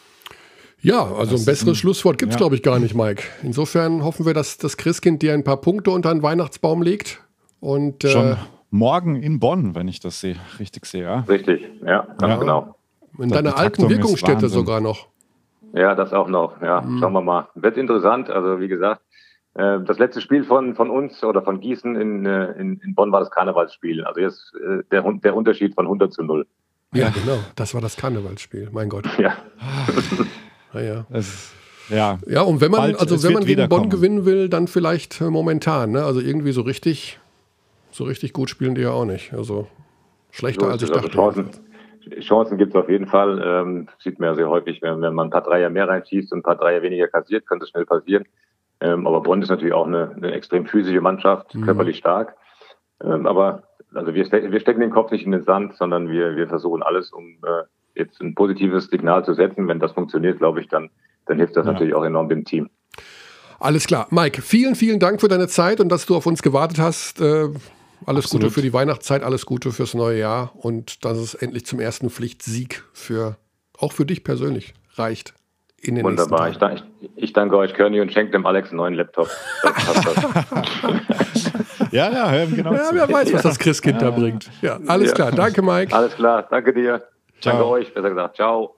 Ja, also das ein besseres ein, Schlusswort gibt es, ja. glaube ich, gar nicht, Mike. Insofern hoffen wir, dass das Christkind dir ein paar Punkte unter den Weihnachtsbaum legt. Und, äh, schon morgen in Bonn, wenn ich das sehe, richtig sehe. Ja? Richtig, ja, ganz ja. genau. In deiner alten Wirkungsstätte sogar noch. Ja, das auch noch. Ja, mhm. Schauen wir mal. Wird interessant. Also wie gesagt, äh, das letzte Spiel von von uns oder von Gießen in, äh, in, in Bonn war das Karnevalsspiel. Also jetzt äh, der, der Unterschied von hundert zu null. Ja, genau. Das war das Karnevalsspiel. Mein Gott. Ja. Naja. Es, ja. ja, und wenn man, Bald, also wenn man gegen Bonn kommen. gewinnen will, dann vielleicht momentan. Ne? Also irgendwie so richtig, so richtig gut spielen die ja auch nicht. Also schlechter so als ich also dachte. Chancen Chancen gibt es auf jeden Fall. Ähm, sieht man ja sehr häufig, wenn, wenn man ein paar Dreier mehr reinschießt und ein paar Dreier weniger kassiert, könnte es schnell passieren. Ähm, aber Bonn ist natürlich auch eine, eine extrem physische Mannschaft, mhm. körperlich stark. Ähm, aber also wir, ste- wir stecken den Kopf nicht in den Sand, sondern wir, wir versuchen alles, um äh, jetzt ein positives Signal zu setzen. Wenn das funktioniert, glaube ich, dann, dann hilft das ja. natürlich auch enorm dem Team. Alles klar. Mike, vielen, vielen Dank für deine Zeit und dass du auf uns gewartet hast. Äh, alles Absolut. Gute für die Weihnachtszeit, alles Gute fürs neue Jahr und dass es endlich zum ersten Pflichtsieg für, auch für dich persönlich reicht. In den Wunderbar. Ich, dank, ich, ich danke euch, Körny, und schenke dem Alex einen neuen Laptop. Das passt das. ja, ja, hören genau ja, wer weiß, was das Christkind ja. da bringt. Ja, alles ja. klar. Danke, Mike. Alles klar. Danke dir. Ciao. Danke euch, besser gesagt. Ciao.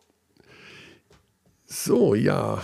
So, ja.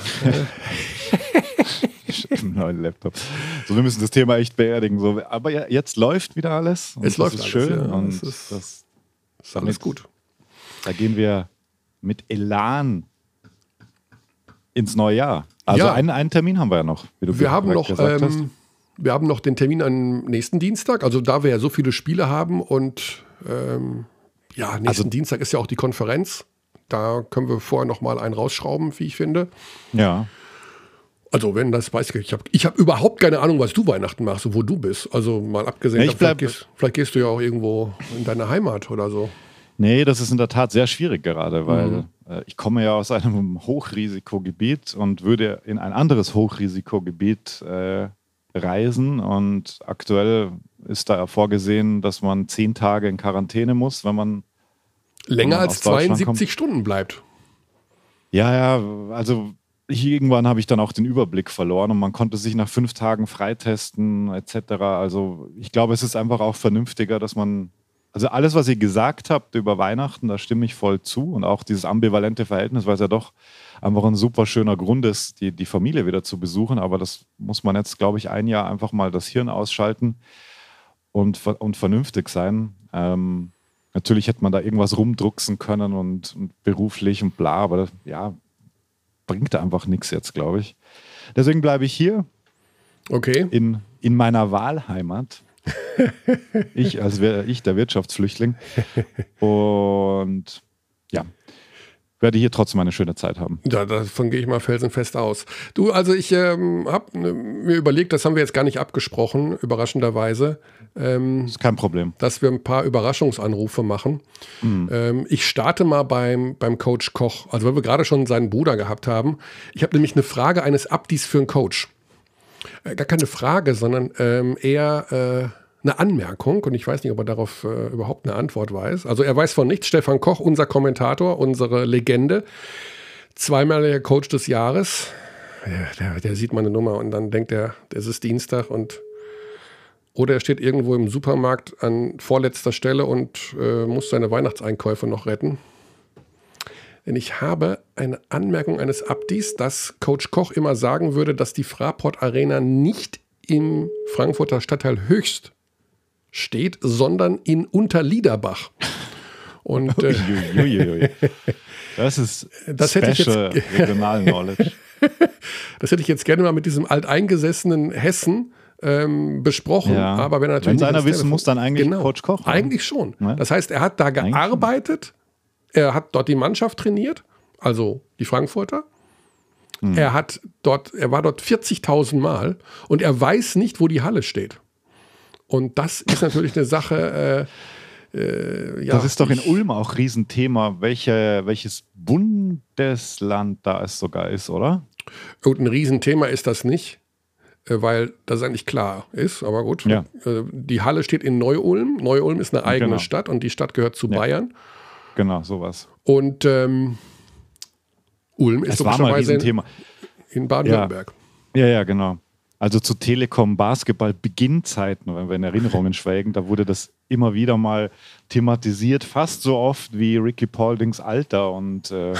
neuen Laptop. So, wir müssen das Thema echt beerdigen. So, aber ja, jetzt läuft wieder alles. Und es das läuft ist alles, schön. Ja. Und es ist, das ist alles mit, gut. Da gehen wir mit Elan ins neue Jahr. Also ja. einen, einen Termin haben wir ja noch, wie du wir haben noch, gesagt hast. Ähm, wir haben noch den Termin am nächsten Dienstag. Also da wir ja so viele Spiele haben und ähm, ja, nächsten also, Dienstag ist ja auch die Konferenz. Da können wir vorher noch mal einen rausschrauben, wie ich finde. Ja. Also wenn das weiß ich, ich habe ich hab überhaupt keine Ahnung, was du Weihnachten machst und wo du bist. Also mal abgesehen, ja, davon, vielleicht, gehst, vielleicht gehst du ja auch irgendwo in deine Heimat oder so. Nee, das ist in der Tat sehr schwierig gerade, weil mhm. äh, ich komme ja aus einem Hochrisikogebiet und würde in ein anderes Hochrisikogebiet äh, reisen. Und aktuell ist da vorgesehen, dass man zehn Tage in Quarantäne muss, wenn man länger wenn man als zweiundsiebzig Stunden bleibt. Ja, ja, also irgendwann habe ich dann auch den Überblick verloren und man konnte sich nach fünf Tagen freitesten et cetera. Also ich glaube, es ist einfach auch vernünftiger, dass man, also alles, was ihr gesagt habt über Weihnachten, da stimme ich voll zu und auch dieses ambivalente Verhältnis, weil es ja doch einfach ein super schöner Grund ist, die, die Familie wieder zu besuchen, aber das muss man jetzt, glaube ich, ein Jahr einfach mal das Hirn ausschalten und, und vernünftig sein. Ähm, natürlich hätte man da irgendwas rumdrucksen können und, und beruflich und bla, aber das, ja, bringt einfach nichts jetzt, glaube ich. Deswegen bleibe ich hier. Okay. In, in meiner Wahlheimat. ich als ich, der Wirtschaftsflüchtling. Und ja, werde hier trotzdem eine schöne Zeit haben. Ja, davon gehe ich mal felsenfest aus. Du, also ich ähm, habe ne, mir überlegt, das haben wir jetzt gar nicht abgesprochen, überraschenderweise. Ähm, das ist kein Problem. Dass wir ein paar Überraschungsanrufe machen. Mhm. Ähm, ich starte mal beim, beim Coach Koch, also weil wir gerade schon seinen Bruder gehabt haben. Ich habe nämlich eine Frage eines Abdis für einen Coach. Äh, gar keine Frage, sondern ähm, eher äh, eine Anmerkung und ich weiß nicht, ob er darauf äh, überhaupt eine Antwort weiß. Also er weiß von nichts. Stefan Koch, unser Kommentator, unsere Legende, zweimaliger Coach des Jahres. Ja, der, der sieht meine Nummer und dann denkt er, es ist Dienstag und oder er steht irgendwo im Supermarkt an vorletzter Stelle und äh, muss seine Weihnachtseinkäufe noch retten. Denn ich habe eine Anmerkung eines Abdis, dass Coach Koch immer sagen würde, dass die Fraport Arena nicht im Frankfurter Stadtteil Höchst steht, sondern in Unterliederbach. Und äh, das ist das hätte ich jetzt, Regional Knowledge. Das hätte ich jetzt gerne mal mit diesem alteingesessenen Hessen ähm, besprochen. Ja. Aber wenn er natürlich wenn es einer wissen muss, dann eigentlich genau, Coach Koch. Eigentlich schon. Ja. Das heißt, er hat da gearbeitet, er hat dort die Mannschaft trainiert, also die Frankfurter. Hm. Er hat dort, er war dort vierzigtausend Mal und er weiß nicht, wo die Halle steht. Und das ist natürlich eine Sache. Äh, äh, ja, das ist doch in ich, Ulm auch Riesenthema, welche, welches Bundesland da es sogar ist, oder? Und ein Riesenthema ist das nicht, äh, weil das eigentlich klar ist. Aber gut, ja. äh, die Halle steht in Neu-Ulm. Neu-Ulm ist eine eigene genau. Stadt und die Stadt gehört zu ja. Bayern. Genau, sowas. Und ähm, Ulm ist logischerweise in, in Baden-Württemberg. Ja. ja, ja, genau. Also zu Telekom-Basketball-Beginnzeiten, wenn wir in Erinnerungen schwelgen, da wurde das immer wieder mal thematisiert, fast so oft wie Ricky Pauldings Alter und äh,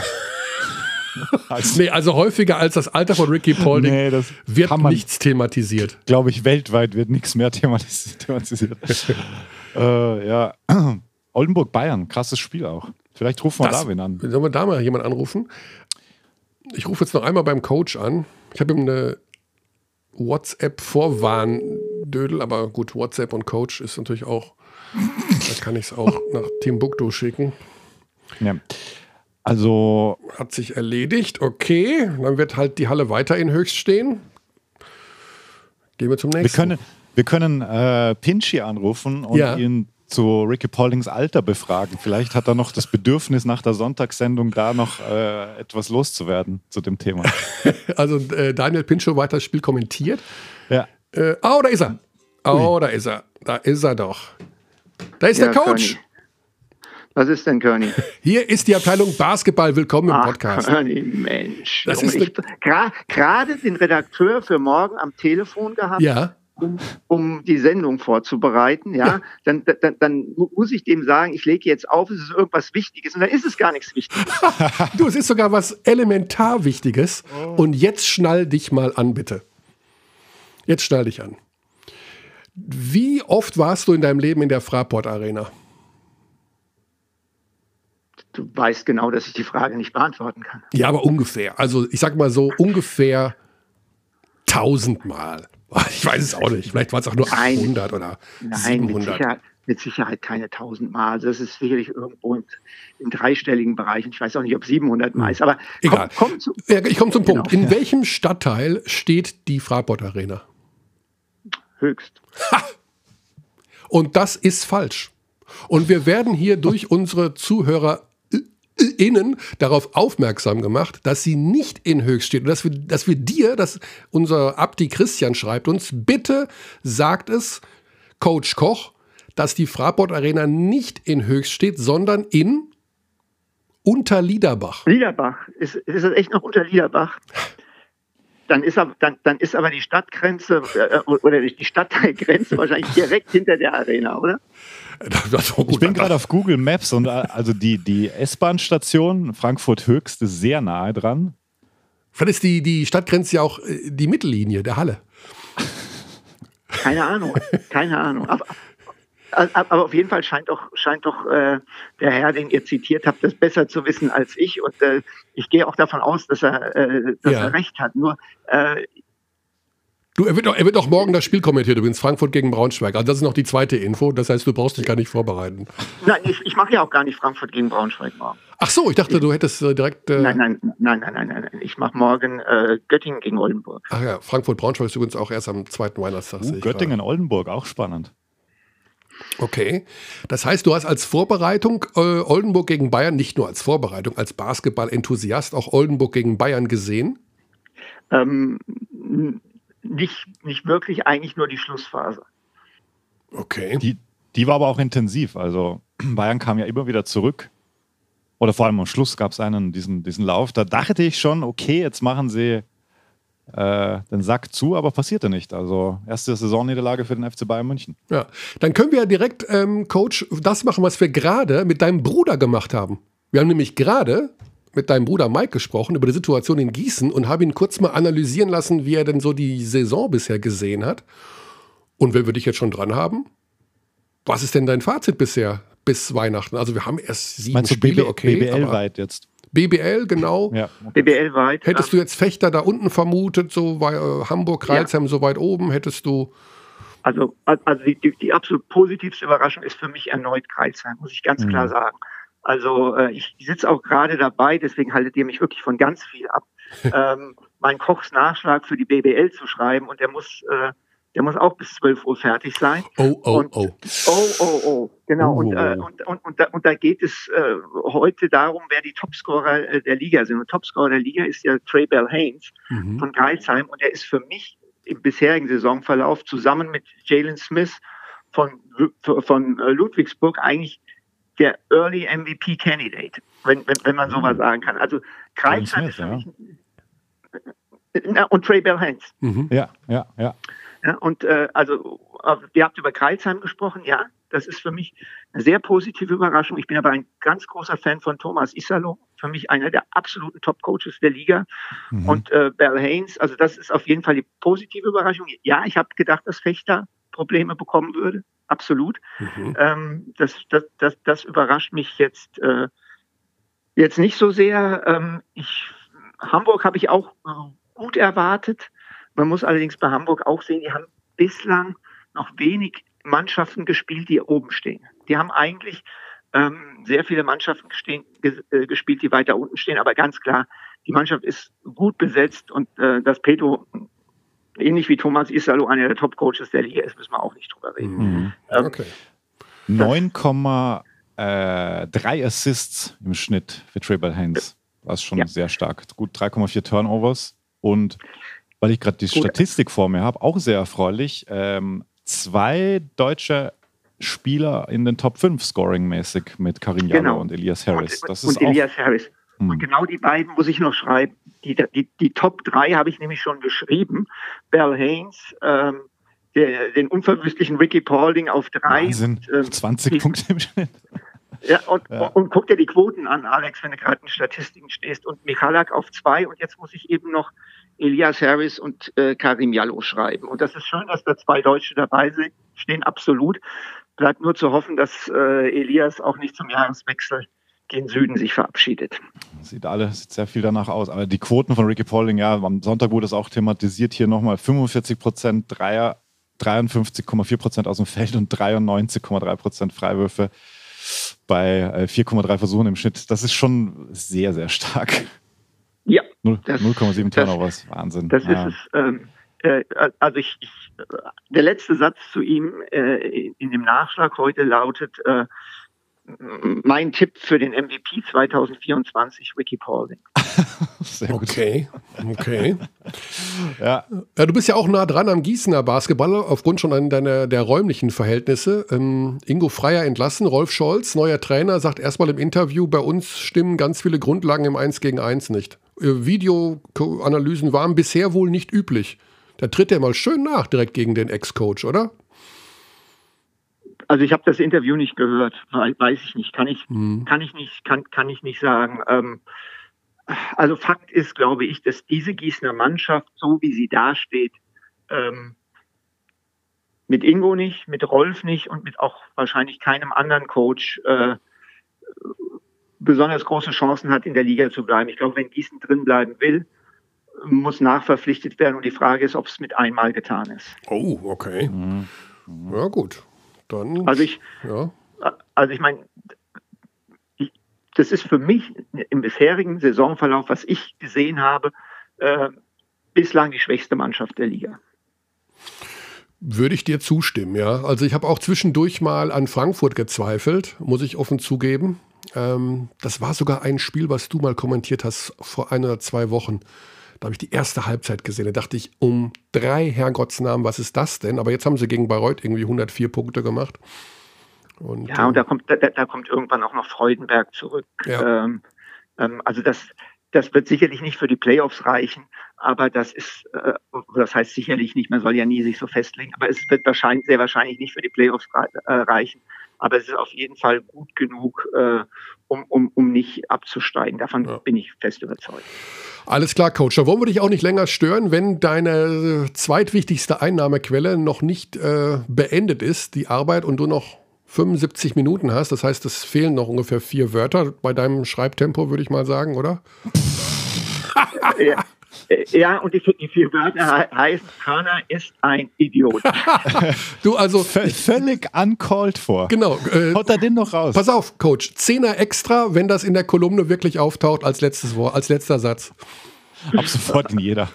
als nee, also häufiger als das Alter von Ricky Paulding nee, das wird man, nichts thematisiert. Glaube ich, weltweit wird nichts mehr thematisiert. äh, ja, Oldenburg-Bayern, krasses Spiel auch. Vielleicht rufen wir das, da wen an. Sollen wir da mal jemanden anrufen? Ich rufe jetzt noch einmal beim Coach an. Ich habe ihm eine WhatsApp-Vorwarndödel, aber gut, WhatsApp und Coach ist natürlich auch, da kann ich es auch nach Timbuktu schicken. Ja. Also. Hat sich erledigt, okay. Dann wird halt die Halle weiter in Höchst stehen. Gehen wir zum nächsten. Wir können, wir können äh, Pinchy anrufen und ja. ihn zu Ricky Pollings Alter befragen. Vielleicht hat er noch das Bedürfnis, nach der Sonntagssendung da noch äh, etwas loszuwerden zu dem Thema. Also äh, Daniel Pinchot weiter das Spiel kommentiert. Ja. Äh, oh, da ist er. Oh, Ui. da ist er. Da ist er doch. Da ist ja, der Coach. Körny. Was ist denn, Körny? Hier ist die Abteilung Basketball. Willkommen im Ach, Podcast. Körny, Mensch. Das ist eine... Gerade den Redakteur für morgen am Telefon gehabt. Ja. Um, um die Sendung vorzubereiten, ja, ja. Dann, dann, dann muss ich dem sagen, ich lege jetzt auf, es ist irgendwas Wichtiges und dann ist es gar nichts Wichtiges. Du, es ist sogar was elementar Wichtiges oh. Und jetzt schnall dich mal an, bitte. Jetzt schnall dich an. Wie oft warst du in deinem Leben in der Fraport Arena? Du weißt genau, dass ich die Frage nicht beantworten kann. Ja, aber ungefähr. Also ich sag mal so ungefähr tausendmal. Ich weiß es auch nicht. Vielleicht waren es auch nur nein, achthundert oder nein, siebenhundert. Mit Sicherheit, mit Sicherheit keine tausendmal. Also das ist sicherlich irgendwo im, im dreistelligen Bereich. Ich weiß auch nicht, ob siebenhundert Mal ist. Aber egal. Komm, komm zu, ja, ich komme zum genau. Punkt. In ja. welchem Stadtteil steht die Fraport Arena? Höchst. Ha! Und das ist falsch. Und wir werden hier durch unsere Zuhörer innen darauf aufmerksam gemacht, dass sie nicht in Höchst steht und dass wir, dass wir dir, dass unser Abdi Christian schreibt uns, bitte sagt es Coach Koch, dass die Fraport Arena nicht in Höchst steht, sondern in Unterliederbach. Liederbach, ist, ist es echt noch Unterliederbach? Dann ist, aber, dann, dann ist aber die Stadtgrenze äh, oder die Stadtteilgrenze wahrscheinlich direkt hinter der Arena, oder? Das, das gut, ich bin gerade auf Google Maps und also die, die S-Bahn-Station Frankfurt Höchst ist sehr nahe dran. Vielleicht ist die, die Stadtgrenze ja auch die Mittellinie der Halle. Keine Ahnung, keine Ahnung. Aber, aber auf jeden Fall scheint doch, scheint doch äh, der Herr, den ihr zitiert habt, das besser zu wissen als ich. Und äh, ich gehe auch davon aus, dass er, äh, dass ja. er recht hat. Nur äh, Du, er wird, auch, er wird auch morgen das Spiel kommentiert, übrigens Frankfurt gegen Braunschweig. Also das ist noch die zweite Info, das heißt, du brauchst dich gar nicht vorbereiten. Nein, ich, ich mache ja auch gar nicht Frankfurt gegen Braunschweig morgen. Ach so, ich dachte, du hättest äh, direkt... Äh nein, nein, nein, nein, nein, nein, ich mache morgen äh, Göttingen gegen Oldenburg. Ach ja, Frankfurt-Braunschweig ist übrigens auch erst am zweiten Weihnachtstag. Uh, Göttingen-Oldenburg, auch spannend. Okay, das heißt, du hast als Vorbereitung äh, Oldenburg gegen Bayern, nicht nur als Vorbereitung, als Basketball-Enthusiast auch Oldenburg gegen Bayern gesehen? Ähm... Nicht, nicht wirklich, eigentlich nur die Schlussphase. Okay. Die, die war aber auch intensiv. Also Bayern kam ja immer wieder zurück. Oder vor allem am Schluss gab es einen, diesen, diesen Lauf. Da dachte ich schon, okay, jetzt machen sie äh, den Sack zu, aber passierte nicht. Also erste Saisonniederlage für den F C Bayern München. Ja, dann können wir ja direkt, ähm, Coach, das machen, was wir gerade mit deinem Bruder gemacht haben. Wir haben nämlich gerade mit deinem Bruder Mike gesprochen über die Situation in Gießen und habe ihn kurz mal analysieren lassen, wie er denn so die Saison bisher gesehen hat. Und wenn wir dich jetzt schon dran haben, was ist denn dein Fazit bisher bis Weihnachten? Also wir haben erst sieben Meinst du Spiele, B B, okay. B B L-weit jetzt? B B L, genau. Ja, B okay. B L-weit. Hättest ja. du jetzt Fechter da unten vermutet, so bei äh, Hamburg, Kreilsheim ja. so weit oben, hättest du... Also, also die, die, die absolut positivste Überraschung ist für mich erneut Kreilsheim, muss ich ganz mhm. klar sagen. Also äh, ich sitze auch gerade dabei, deswegen haltet ihr mich wirklich von ganz viel ab, ähm, meinen Kochs Nachschlag für die B B L zu schreiben und der muss, äh, der muss auch bis zwölf Uhr fertig sein. Oh, oh, und, oh. Oh, oh, oh, genau. Oh. Und, äh, und, und, und, da, und da geht es äh, heute darum, wer die Topscorer äh, der Liga sind. Und Topscorer der Liga ist ja Trey Bell Haynes mhm. von Kreilsheim und er ist für mich im bisherigen Saisonverlauf zusammen mit Jalen Smith von, von äh, Ludwigsburg eigentlich der Early M V P-Candidate, wenn, wenn, wenn man sowas sagen kann. Also Kreilsheim ist für mich... Ja. Und Trey Bell Haynes. Mhm. Ja, ja, ja. ja und äh, also, ihr habt über Kreilsheim gesprochen, ja, das ist für mich eine sehr positive Überraschung. Ich bin aber ein ganz großer Fan von Thomas Isalo, für mich einer der absoluten Top-Coaches der Liga. Mhm. Und äh, Bell Haynes, also das ist auf jeden Fall die positive Überraschung. Ja, ich habe gedacht, dass Fechter Probleme bekommen würde. Absolut. Mhm. Ähm, das, das, das, das überrascht mich jetzt, äh, jetzt nicht so sehr. Ähm, ich Hamburg habe ich auch äh, gut erwartet. Man muss allerdings bei Hamburg auch sehen, die haben bislang noch wenig Mannschaften gespielt, die oben stehen. Die haben eigentlich ähm, sehr viele Mannschaften gestehen, ges, äh, gespielt, die weiter unten stehen. Aber ganz klar, die Mannschaft ist gut besetzt und äh, dass Pedro, ähnlich wie Thomas Isalo, einer der Top-Coaches der Liga ist, müssen wir auch nicht drüber reden. Mhm. Ähm, Okay. neun Komma drei Assists im Schnitt für Trey Bell Haynes. Das ist schon Ja. sehr stark. Gut drei Komma vier Turnovers. Und weil ich gerade die Gut. Statistik vor mir habe, auch sehr erfreulich, ähm, zwei deutsche Spieler in den Top fünf scoring-mäßig mit Karim Jallow Genau. und Elias Harris. Und, Das und ist auch, Elias Harris. Hm. Und genau die beiden muss ich noch schreiben. Die, die, die Top drei habe ich nämlich schon geschrieben. Bell Haynes, ähm, der, den unverwüstlichen Ricky Paulding auf drei. Wahnsinn. Und, ähm, zwanzig die- Punkte im Schnitt. Ja, und, Ja. und guck dir die Quoten an, Alex, wenn du gerade in Statistiken stehst. Und Michalak auf zwei. Und jetzt muss ich eben noch Elias Harris und äh, Karim Jallow schreiben. Und das ist schön, dass da zwei Deutsche dabei sind, stehen absolut. Bleibt nur zu hoffen, dass äh, Elias auch nicht zum Jahreswechsel gen Süden sich verabschiedet. Sieht alles sieht sehr viel danach aus. Aber die Quoten von Ricky Paulding, ja, am Sonntag wurde es auch thematisiert. Hier nochmal fünfundvierzig Prozent Dreier, dreiundfünfzig Komma vier Prozent aus dem Feld und dreiundneunzig Komma drei Prozent Freiwürfe bei vier Komma drei Versuchen im Schnitt. Das ist schon sehr, sehr stark. Ja, null Das- Komma sieben das- Turnovers, Wahnsinn. das ja. ist es. Ähm, äh, also ich, ich, äh, der letzte Satz zu ihm äh, in, in dem Nachschlag heute lautet, äh, mein Tipp für den M V P zwanzig vierundzwanzig, Ricky Paulding. Sehr gut. Okay, okay. Ja, Ja, du bist ja auch nah dran am Gießener Basketball, aufgrund schon an deiner, der räumlichen Verhältnisse. Ähm, Ingo Freier entlassen, Rolf Scholz, neuer Trainer, sagt erstmal im Interview, bei uns stimmen ganz viele Grundlagen im eins gegen eins nicht. Äh, Videoanalysen waren bisher wohl nicht üblich. Da tritt er mal schön nach, direkt gegen den Ex-Coach, oder? Also ich habe das Interview nicht gehört, wei- weiß ich nicht, kann ich, Hm. kann ich nicht, kann, kann ich nicht sagen. Ähm, also Fakt ist, glaube ich, dass diese Gießener Mannschaft, so wie sie dasteht, ähm, mit Ingo nicht, mit Rolf nicht und mit auch wahrscheinlich keinem anderen Coach äh, besonders große Chancen hat, in der Liga zu bleiben. Ich glaube, wenn Gießen drin bleiben will, muss nachverpflichtet werden und die Frage ist, ob es mit einmal getan ist. Oh, okay. Mhm. Ja, gut. Dann, Also ich, ja. Also ich meine, ich, das ist für mich im bisherigen Saisonverlauf, was ich gesehen habe, äh, bislang die schwächste Mannschaft der Liga. Würde ich dir zustimmen, ja. Also ich habe auch zwischendurch mal an Frankfurt gezweifelt, muss ich offen zugeben. Ähm, das war sogar ein Spiel, was du mal kommentiert hast vor ein oder zwei Wochen. Da habe ich die erste Halbzeit gesehen. Da dachte ich, um drei Herrgottsnamen, was ist das denn? Aber jetzt haben sie gegen Bayreuth irgendwie hundertvier Punkte gemacht. Und, Ja, und da kommt, da, da kommt irgendwann auch noch Freudenberg zurück. Ja. Ähm, ähm, also das, das wird sicherlich nicht für die Playoffs reichen, aber das ist, äh, das heißt sicherlich nicht, man soll ja nie sich so festlegen, aber es wird wahrscheinlich, sehr wahrscheinlich nicht für die Playoffs rei- äh, reichen. Aber es ist auf jeden Fall gut genug, äh, um, um, um nicht abzusteigen. Davon Ja. bin ich fest überzeugt. Alles klar, Coach. Da wollen wir dich auch nicht länger stören, wenn deine zweitwichtigste Einnahmequelle noch nicht äh, beendet ist, die Arbeit, und du noch fünfundsiebzig Minuten hast. Das heißt, es fehlen noch ungefähr vier Wörter bei deinem Schreibtempo, würde ich mal sagen, oder? Ja, äh, ja, und die, die vier Wörter he- heißen, Körner ist ein Idiot. Du, also, V völlig uncalled for. genau. Äh, Haut er den noch raus? pass auf, Coach. Zehner extra, wenn das in der Kolumne wirklich auftaucht als letztes Wort, als letzter Satz. Ab sofort in jeder.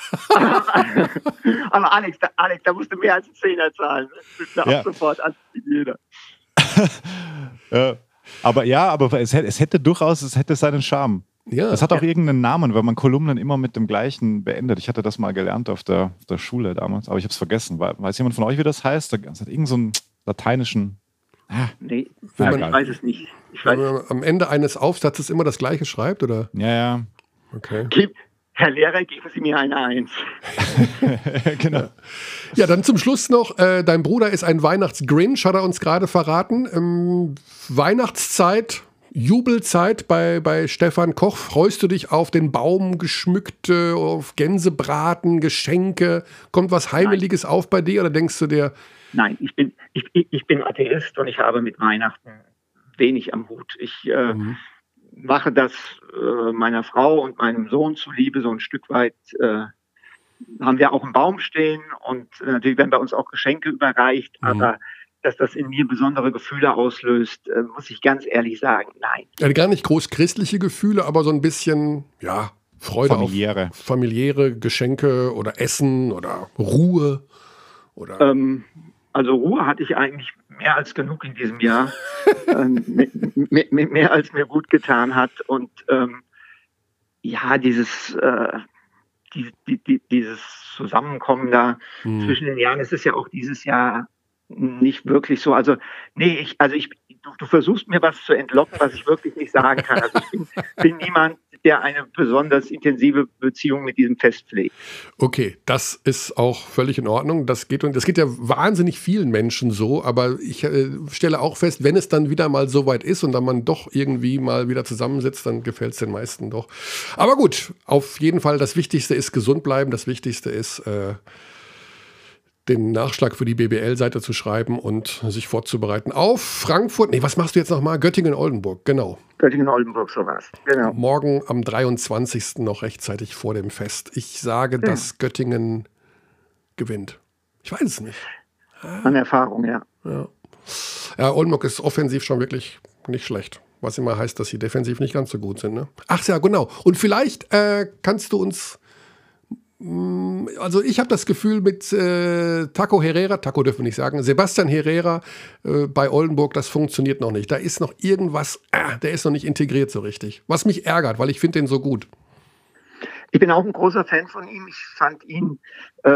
Aber Alex, da, Alex, da musst du mehr als einen Zehner zahlen. Das ist Ja. ab sofort an jeder. Äh, aber ja, aber es hätte, es hätte durchaus, es hätte seinen Charme. Ja. Es hat auch irgendeinen Namen, weil man Kolumnen immer mit dem gleichen beendet. Ich hatte das mal gelernt auf der, auf der Schule damals, aber ich habe es vergessen. Weiß, weiß jemand von euch, wie das heißt? Das hat irgendeinen so einen lateinischen. Nee, Wenn man- ich weiß es nicht. Ich weiß, Wenn man am Ende eines Aufsatzes immer das Gleiche schreibt, oder? Ja, ja. Okay. Gib, Herr Lehrer, geben Sie mir eine Eins. Genau. Ja, dann zum Schluss noch, äh, dein Bruder ist ein Weihnachtsgrinch, hat er uns gerade verraten. Ähm, Weihnachtszeit, Jubelzeit bei, bei Stefan Koch. Freust du dich auf den Baum geschmückte, auf Gänsebraten, Geschenke? Kommt was Heimeliges auf bei dir oder denkst du dir, Nein, ich bin, ich, ich bin Atheist und ich habe mit Weihnachten wenig am Hut. Ich, äh, Mhm. mache das äh, meiner Frau und meinem Sohn zuliebe, so ein Stück weit äh, haben wir auch einen Baum stehen und äh, natürlich werden bei uns auch Geschenke überreicht, mhm. aber dass das in mir besondere Gefühle auslöst, äh, muss ich ganz ehrlich sagen, nein. Ja, gar nicht groß christliche Gefühle, aber so ein bisschen, ja, Freude familiäre. auf familiäre Geschenke oder Essen oder Ruhe. Oder ähm, also Ruhe hatte ich eigentlich mehr als genug in diesem Jahr, ähm, mehr, mehr, mehr als mir gut getan hat. Und ähm, ja, dieses, äh, die, die, die, dieses Zusammenkommen da hm. zwischen den Jahren, es ist ja auch dieses Jahr nicht wirklich so. Also nee, ich, also ich, du, du versuchst mir was zu entlocken, was ich wirklich nicht sagen kann. Also ich bin, bin niemand, der eine besonders intensive Beziehung mit diesem Fest pflegt. Okay, das ist auch völlig in Ordnung. Das geht und das geht ja wahnsinnig vielen Menschen so, aber ich äh, stelle auch fest, wenn es dann wieder mal so weit ist und dann man doch irgendwie mal wieder zusammensitzt, dann gefällt es den meisten doch. Aber gut, auf jeden Fall, das Wichtigste ist gesund bleiben, das Wichtigste ist äh, den Nachschlag für die B B L-Seite zu schreiben und sich vorzubereiten auf Frankfurt. Nee, was machst du jetzt nochmal? Göttingen-Oldenburg, genau. Göttingen-Oldenburg, so war's. Genau. Morgen am dreiundzwanzigsten noch rechtzeitig vor dem Fest. Ich sage, ja. dass Göttingen gewinnt. Ich weiß es nicht. An Erfahrung, ja. Ja, ja, Oldenburg ist offensiv schon wirklich nicht schlecht. Was immer heißt, dass sie defensiv nicht ganz so gut sind. Ne? Ach ja, genau. Und vielleicht äh, kannst du uns Also ich habe das Gefühl mit äh, Taco Herrera, Taco dürfen wir nicht sagen, Sebastian Herrera äh, bei Oldenburg, das funktioniert noch nicht. Da ist noch irgendwas, äh, der ist noch nicht integriert so richtig. Was mich ärgert, weil ich finde den so gut. Ich bin auch ein großer Fan von ihm. Ich fand ihn, äh,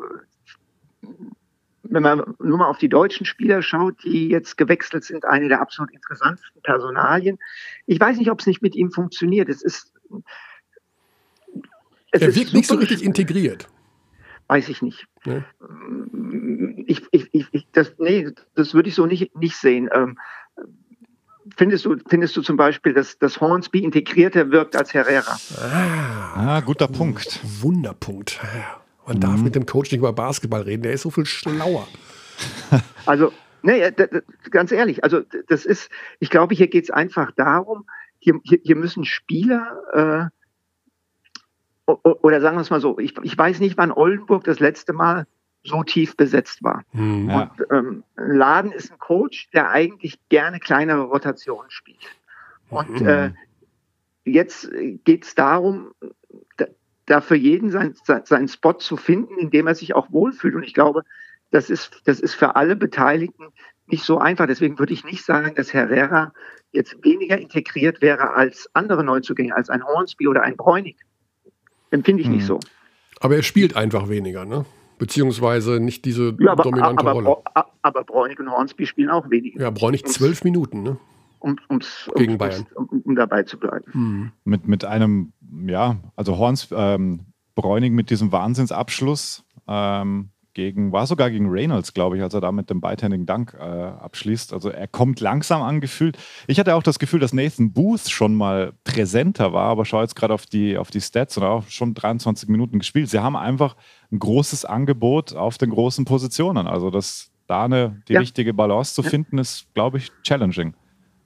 wenn man nur mal auf die deutschen Spieler schaut, die jetzt gewechselt sind, eine der absolut interessantesten Personalien. Ich weiß nicht, ob es nicht mit ihm funktioniert. Es ist Es er wirkt nicht so richtig integriert. Weiß ich nicht. Nee. Ich, ich, ich, das, nee, das würde ich so nicht, nicht sehen. Ähm, findest, du, findest du zum Beispiel, dass, dass Hornsby integrierter wirkt als Herrera? Ah, ah guter Punkt. Wunderpunkt. Man mhm. darf mit dem Coach nicht über Basketball reden, der ist so viel schlauer. Also, nee, ganz ehrlich, also das ist, ich glaube, hier geht es einfach darum, hier, hier, hier müssen Spieler äh, oder sagen wir es mal so, ich, ich weiß nicht, wann Oldenburg das letzte Mal so tief besetzt war. Hm, ja. Und ähm, Laden ist ein Coach, der eigentlich gerne kleinere Rotationen spielt. Und hm. äh, jetzt geht es darum, da, da für jeden sein, seinen Spot zu finden, in dem er sich auch wohlfühlt. Und ich glaube, das ist, das ist für alle Beteiligten nicht so einfach. Deswegen würde ich nicht sagen, dass Herrera jetzt weniger integriert wäre als andere Neuzugänge, als ein Hornsby oder ein Bräunig. Empfinde ich hm. nicht so. Aber er spielt einfach weniger, ne? Beziehungsweise nicht diese ja, aber, dominante aber, Rolle. Aber, aber Bräunig und Hornsby spielen auch weniger. Ja, Bräunig zwölf Minuten, ne? Um, ums, Gegen ums, Bayern. Um, um dabei zu bleiben. Hm. Mit, mit einem, ja, also Horns, ähm, Bräunig mit diesem Wahnsinnsabschluss ähm, gegen, war sogar gegen Reynolds, glaube ich, als er da mit dem beidhändigen Dank äh, abschließt. Also er kommt langsam angefühlt. Ich hatte auch das Gefühl, dass Nathan Booth schon mal präsenter war, aber schau jetzt gerade auf die, auf die Stats und auch schon dreiundzwanzig Minuten gespielt. Sie haben einfach ein großes Angebot auf den großen Positionen. Also das, da eine, die ja. richtige Balance zu ja. finden, ist, glaube ich, challenging.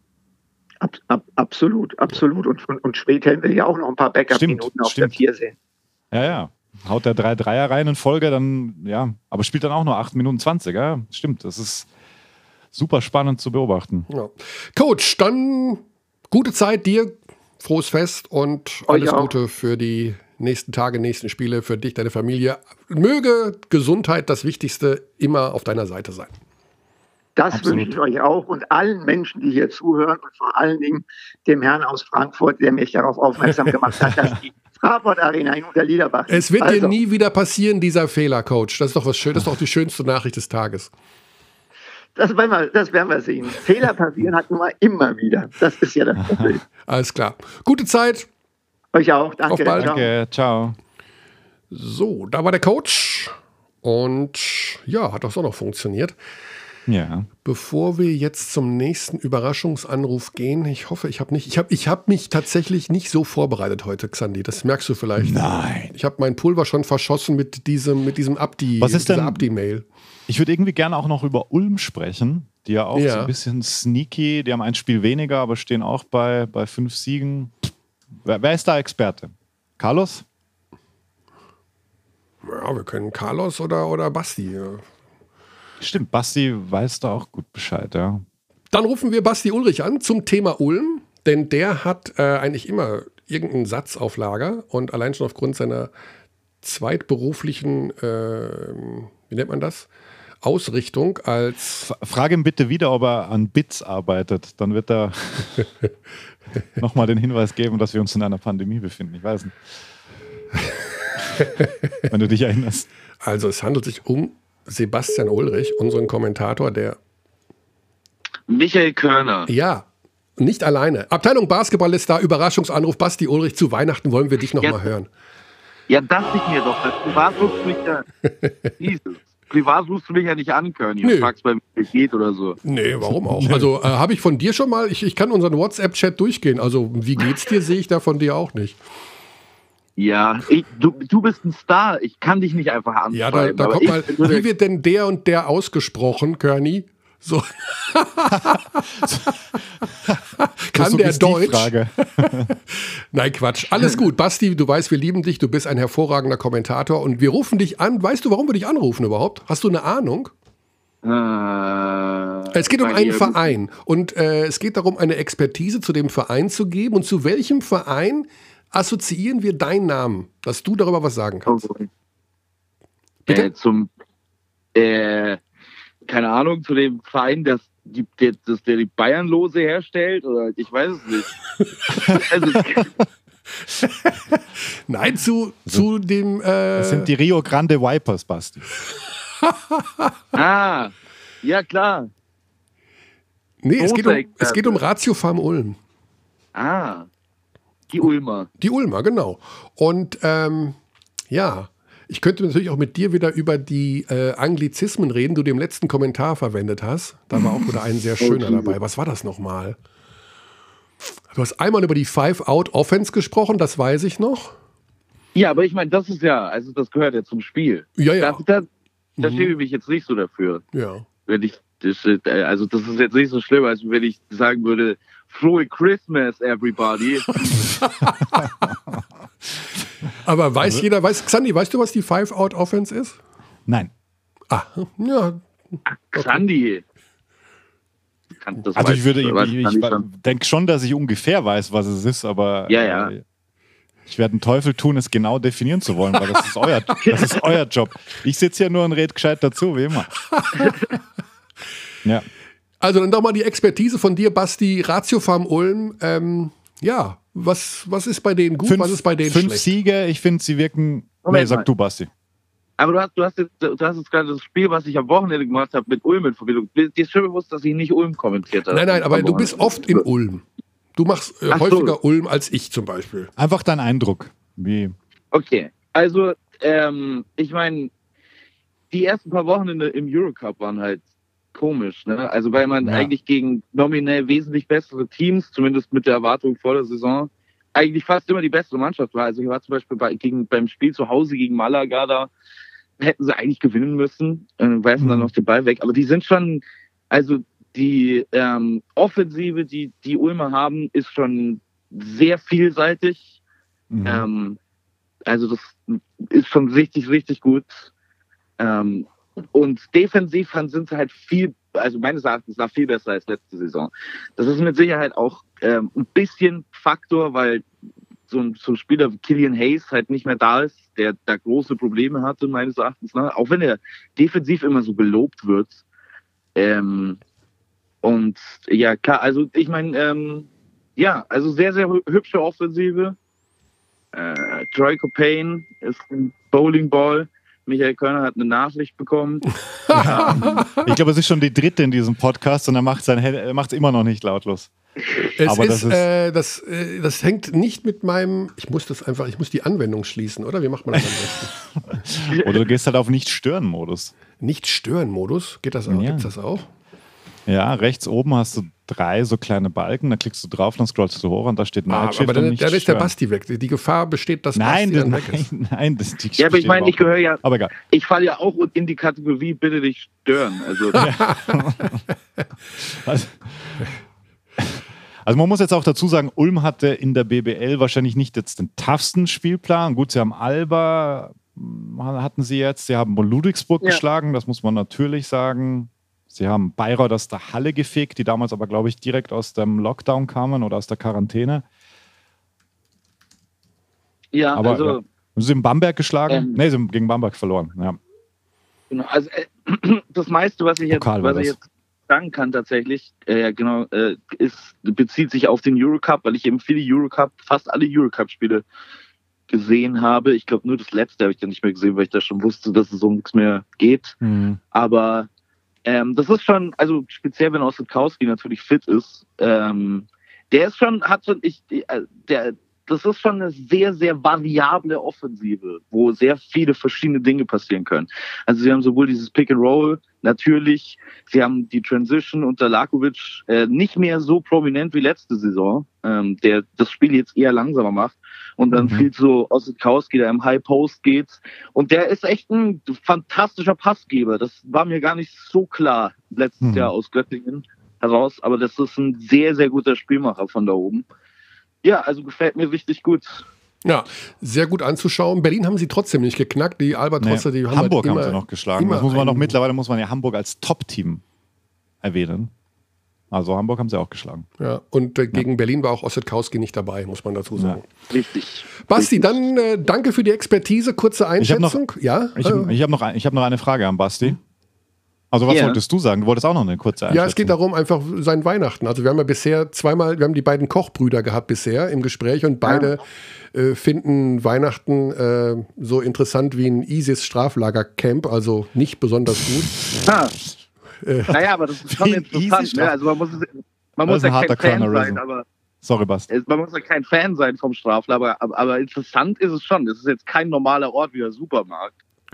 Ab, ab, absolut, absolut. Und, und, und Schwedhelm will ja auch noch ein paar Backup-Minuten auf der vier sehen. Ja, ja. Haut der drei Dreier rein in Folge, dann, ja, aber spielt dann auch nur acht Minuten zwanzig, ja, stimmt, das ist super spannend zu beobachten. Ja. Coach, dann gute Zeit dir, frohes Fest und alles Gute für die nächsten Tage, nächsten Spiele, für dich, deine Familie. Möge Gesundheit, das Wichtigste, immer auf deiner Seite sein. Das Absolut. wünsche ich euch auch und allen Menschen, die hier zuhören und vor allen Dingen dem Herrn aus Frankfurt, der mich darauf aufmerksam gemacht hat, dass die Fraport Arena in Unterliederbach. Es wird also, dir nie wieder passieren, dieser Fehler, Coach. Das ist doch was Schönes, das ist doch die schönste Nachricht des Tages. Das werden wir, das werden wir sehen. Fehler passieren hat nun mal immer wieder. Das ist ja das Problem. Alles klar. Gute Zeit. Euch auch. Danke. Auf bald. Danke. Ciao. So, da war der Coach. Und ja, hat auch so noch funktioniert. Ja. Bevor wir jetzt zum nächsten Überraschungsanruf gehen, ich hoffe, ich habe nicht, ich habe ich hab mich tatsächlich nicht so vorbereitet heute, Xandi, das merkst du vielleicht. Nein. Ich habe mein Pulver schon verschossen mit diesem, mit diesem Abdi, Was ist denn- Abdi-Mail. Ich würde irgendwie gerne auch noch über Ulm sprechen, die ja auch Ja. so ein bisschen sneaky, die haben ein Spiel weniger, aber stehen auch bei, bei fünf Siegen. Wer, wer ist da Experte? Carlos? Ja, wir können Carlos oder, oder Basti. ja. Stimmt, Basti weiß da auch gut Bescheid, ja. Dann rufen wir Basti Ulrich an zum Thema Ulm, denn der hat äh, eigentlich immer irgendeinen Satz auf Lager und allein schon aufgrund seiner zweitberuflichen, äh, wie nennt man das, Ausrichtung als... F- Frage ihn bitte wieder, ob er an Bits arbeitet. Dann wird er nochmal den Hinweis geben, dass wir uns in einer Pandemie befinden. Ich weiß nicht. Wenn du dich erinnerst. Also es handelt sich um Sebastian Ulrich, unseren Kommentator, der, Michael Körner. ja, nicht alleine. Abteilung Basketball ist da, Überraschungsanruf, Basti Ulrich, zu Weihnachten wollen wir dich noch Ja. mal hören. Ja, dachte ich mir doch. Das Privat rufst du mich ja. Jesus. Privat rufst du mich ja nicht an, Körny. Nö. Und fragst, bei mir geht oder so. Nee, warum auch? Also äh, habe ich von dir schon mal, ich, ich kann unseren WhatsApp-Chat durchgehen, also wie geht's dir, sehe ich da von dir auch nicht. Ja, ich, du, du bist ein Star. Ich kann dich nicht einfach anschreiben. Ja, da, da aber kommt ich mal, würde- wie wird denn der und der ausgesprochen, Körny? So. Kann So der ist die Deutsch? Frage. Nein, Quatsch. Alles gut. Basti, du weißt, wir lieben dich. Du bist ein hervorragender Kommentator und wir rufen dich an. Weißt du, warum wir dich anrufen überhaupt? Hast du eine Ahnung? Äh, Es geht um bei einen dir- Verein und äh, es geht darum, eine Expertise zu dem Verein zu geben. Und zu welchem Verein assoziieren wir deinen Namen, dass du darüber was sagen kannst? Bitte? Äh, zum, äh, keine Ahnung, zu dem Verein, das die, der, das, der die Bayernlose herstellt, oder ich weiß es nicht. also, Nein, zu, zu dem... Äh, Das sind die Rio Grande Vipers, Basti. ah, ja klar. nee, es geht, um, Großer es geht um Ratio Farm Ulm. Ah, die Ulmer. Die Ulmer, genau. Und ähm, ja, ich könnte natürlich auch mit dir wieder über die äh, Anglizismen reden, die du im letzten Kommentar verwendet hast. Da war auch wieder ein sehr schöner dabei. Was war das nochmal? Du hast einmal über die Five-Out-Offense gesprochen, das weiß ich noch. Ja, aber ich meine, das ist ja, also das gehört ja zum Spiel. Ja, ja. Da, da, da Mhm. schäme ich mich jetzt nicht so dafür. Ja. Wenn ich, das, äh, also das ist jetzt nicht so schlimm, als wenn ich sagen würde, frohe Christmas, everybody. Aber weiß jeder, weiß, Xandi, weißt du, was die Five-Out-Offense ist? Nein. Ah, ja. Sandy. Kann- das Also weiß- ich würde, ich, weiß ich, Sandy ich schon. denke schon, dass ich ungefähr weiß, was es ist, aber Ja, ja. äh, ich werde einen Teufel tun, es genau definieren zu wollen, weil das ist euer, das ist euer Job. Ich sitze hier nur und rede gescheit dazu, wie immer. Ja. Also dann doch mal die Expertise von dir, Basti, Ratio Farm Ulm. Ähm, ja, was, was ist bei denen gut, Fünf, was ist bei denen fünf schlecht? Siege, ich finde, sie wirken. Moment Nee, sag mal. du, Basti. Aber du hast, du, hast jetzt, du hast jetzt gerade das Spiel, was ich am Wochenende gemacht habe, mit Ulm in Verbindung. Dir ist schon bewusst, dass ich nicht Ulm kommentiert habe. Nein, nein, aber Am du bist Wochenende. oft in Ulm. Du machst äh, Ach so. häufiger Ulm als ich zum Beispiel. Einfach dein Eindruck. Wie? Okay, also ähm, ich meine, die ersten paar Wochenende im Eurocup waren halt komisch, ne? Also weil man Ja. eigentlich gegen nominell wesentlich bessere Teams, zumindest mit der Erwartung vor der Saison, eigentlich fast immer die bessere Mannschaft war. Also ich war zum Beispiel bei, gegen, beim Spiel zu Hause gegen Malaga, da hätten sie eigentlich gewinnen müssen, äh, werfen Mhm. dann noch den Ball weg. Aber die sind schon, also die ähm, Offensive, die die Ulmer haben, ist schon sehr vielseitig. Mhm. Ähm, also das ist schon richtig, richtig gut. Ähm, und defensiv sind sie halt viel, also meines Erachtens nach viel besser als letzte Saison. Das ist mit Sicherheit auch ähm, ein bisschen Faktor, weil so ein, so ein Spieler wie Killian Hayes halt nicht mehr da ist, der da große Probleme hatte, meines Erachtens nach. Auch wenn er defensiv immer so gelobt wird. Ähm, und ja, klar, also ich meine, ähm, ja, also sehr, sehr hü- hübsche Offensive. Äh, Troy Copain ist ein Bowlingball. Michael Körner hat eine Nachricht bekommen. Ich glaube, es ist schon die dritte in diesem Podcast und er macht es immer noch nicht lautlos. Es Aber ist, das ist- äh, das, äh, das hängt nicht mit meinem, ich muss das einfach, ich muss die Anwendung schließen, oder? Wie macht man das am besten? Oder du gehst halt auf Nicht-Stören-Modus. Nicht-Stören-Modus, geht das auch? Ja. Gibt's das auch? Ja, rechts oben hast du drei so kleine Balken, da klickst du drauf, dann scrollst du hoch und da steht Ah, Night Shift. aber dann, und nicht dann ist der stören. Basti weg. Die Gefahr besteht, dass Nein, Basti das, dann nein, weg ist. nein, das die Ja, aber ich meine, ich besteht gehöre ja, überhaupt nicht. Aber egal. ich falle ja auch in die Kategorie, bitte dich stören. Also, Also, also man muss jetzt auch dazu sagen, Ulm hatte in der B B L wahrscheinlich nicht jetzt den toughsten Spielplan. Gut, sie haben Alba, hatten sie jetzt, sie haben Ludwigsburg Ja. geschlagen, das muss man natürlich sagen. Sie haben Bayreuth aus der Halle gefegt, die damals aber, glaube ich, direkt aus dem Lockdown kamen oder aus der Quarantäne. ja, Aber also, ja. Haben sie in Bamberg geschlagen? Ähm. Nee, sie haben gegen Bamberg verloren. Ja. genau, also äh, das meiste, was ich jetzt, Pokal war was ich das. jetzt sagen kann tatsächlich, äh, genau, äh, ist, bezieht sich auf den Eurocup, weil ich eben viele Eurocup, fast alle Eurocup-Spiele gesehen habe. Ich glaube, nur das letzte habe ich dann nicht mehr gesehen, weil ich da schon wusste, dass es um nichts mehr geht. Mhm. Aber ähm, das ist schon, also speziell wenn Osetkowski natürlich fit ist, ähm, der ist schon, hat schon, ich, äh, der, das ist schon eine sehr, sehr variable Offensive, wo sehr viele verschiedene Dinge passieren können. Also sie haben sowohl dieses Pick and Roll, natürlich, sie haben die Transition unter Lakovic äh, nicht mehr so prominent wie letzte Saison, ähm, der das Spiel jetzt eher langsamer macht und dann Mhm. viel so Osetkowski, der im High Post geht und der ist echt ein fantastischer Passgeber. Das war mir gar nicht so klar letztes Mhm. Jahr aus Göttingen heraus, aber das ist ein sehr, sehr guter Spielmacher von da oben. Ja, also gefällt mir richtig gut. Ja, sehr gut anzuschauen. Berlin haben sie trotzdem nicht geknackt. Die Albatrosse, Nee, die haben Hamburg halt haben immer, sie noch geschlagen. immer Das muss man noch einen- mittlerweile muss man ja Hamburg als Top-Team erwähnen. Also Hamburg haben sie auch geschlagen. Ja, und äh, gegen Berlin war auch Ossetkowski nicht dabei, muss man dazu sagen. Richtig. Basti, richtig. dann äh, danke für die Expertise, kurze Ich hab noch- Einschätzung. ja, Ich, äh, ich habe noch, ein- ich hab noch eine Frage an Basti. Also was Ja. wolltest du sagen? Du wolltest auch noch eine kurze Einschätzung. ja, es geht darum, einfach sein Weihnachten. Also wir haben ja bisher zweimal, wir haben die beiden Kochbrüder gehabt bisher im Gespräch und beide äh, finden Weihnachten äh, so interessant wie ein ISIS-Straflagercamp, also nicht besonders gut. Ah. Naja, aber das ist schon Wie ein interessant. Easy Ne? Also man muss, man Das muss ist ja ein harter kein Fan Cornerism. sein, aber Sorry, Basti. es- man muss ja kein Fan sein vom Straflager, aber, aber interessant ist es schon. Es ist jetzt kein normaler Ort wie der Supermarkt.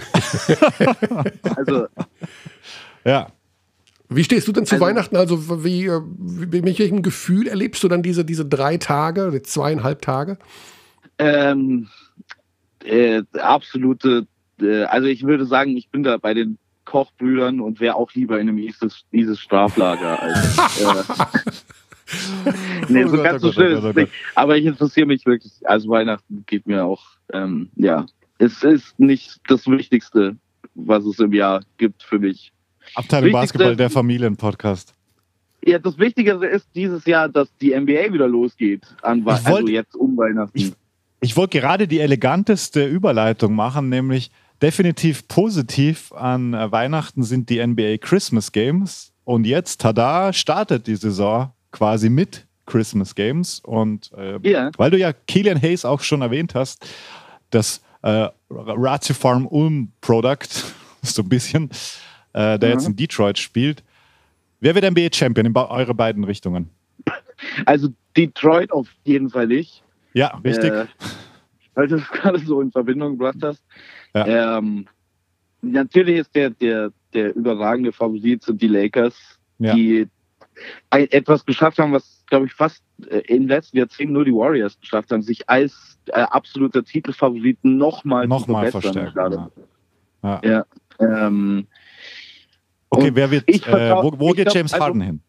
also Ja. Wie stehst du denn zu Also- Weihnachten? Also wie, äh, wie, mit welchem Gefühl erlebst du dann diese, diese drei Tage, die zweieinhalb Tage? ähm, äh, absolute, äh, also ich würde sagen, ich bin da bei den Kochbrüdern und wäre auch lieber in einem ISIS, ISIS Straflager als äh, nee, Oh so Gott, ganz oh so Gott, schlimm oh ist Gott, es oh nicht. Aber ich interessiere mich wirklich, also Weihnachten geht mir auch, ähm, ja, es ist nicht das Wichtigste, was es im Jahr gibt für mich. Abteilung Wichtigste- Basketball, der Familienpodcast. Ja, das Wichtigere ist dieses Jahr, dass die N B A wieder losgeht, an, Wei- Ich wollt- also jetzt um Weihnachten. Ich, ich wollte gerade die eleganteste Überleitung machen, nämlich definitiv positiv an äh, Weihnachten sind die N B A Christmas Games. Und jetzt, tada, startet die Saison quasi mit Christmas Games. Und äh, Ja. weil du ja Killian Hayes auch schon erwähnt hast, das äh, Ratio Farm Ulm Product, so ein bisschen, äh, der Mhm. jetzt in Detroit spielt. Wer wird N B A Champion in ba- eure beiden Richtungen? Also Detroit auf jeden Fall nicht. Ja, richtig. Äh, weil du es gerade so in Verbindung gebracht hast. Ja. Ähm, natürlich ist der, der, der überragende Favorit sind die Lakers, Ja. die ein, etwas geschafft haben, was, glaube ich, fast äh, im letzten Jahrzehnt nur die Warriors geschafft haben, sich als äh, absoluter Titelfavorit nochmal Nochmal verstärken. Gerade. Ja. Ja. Ja, ähm, Okay, Und wer wird, ich äh, vertrau- wo, wo ich geht glaub, James also- Harden hin?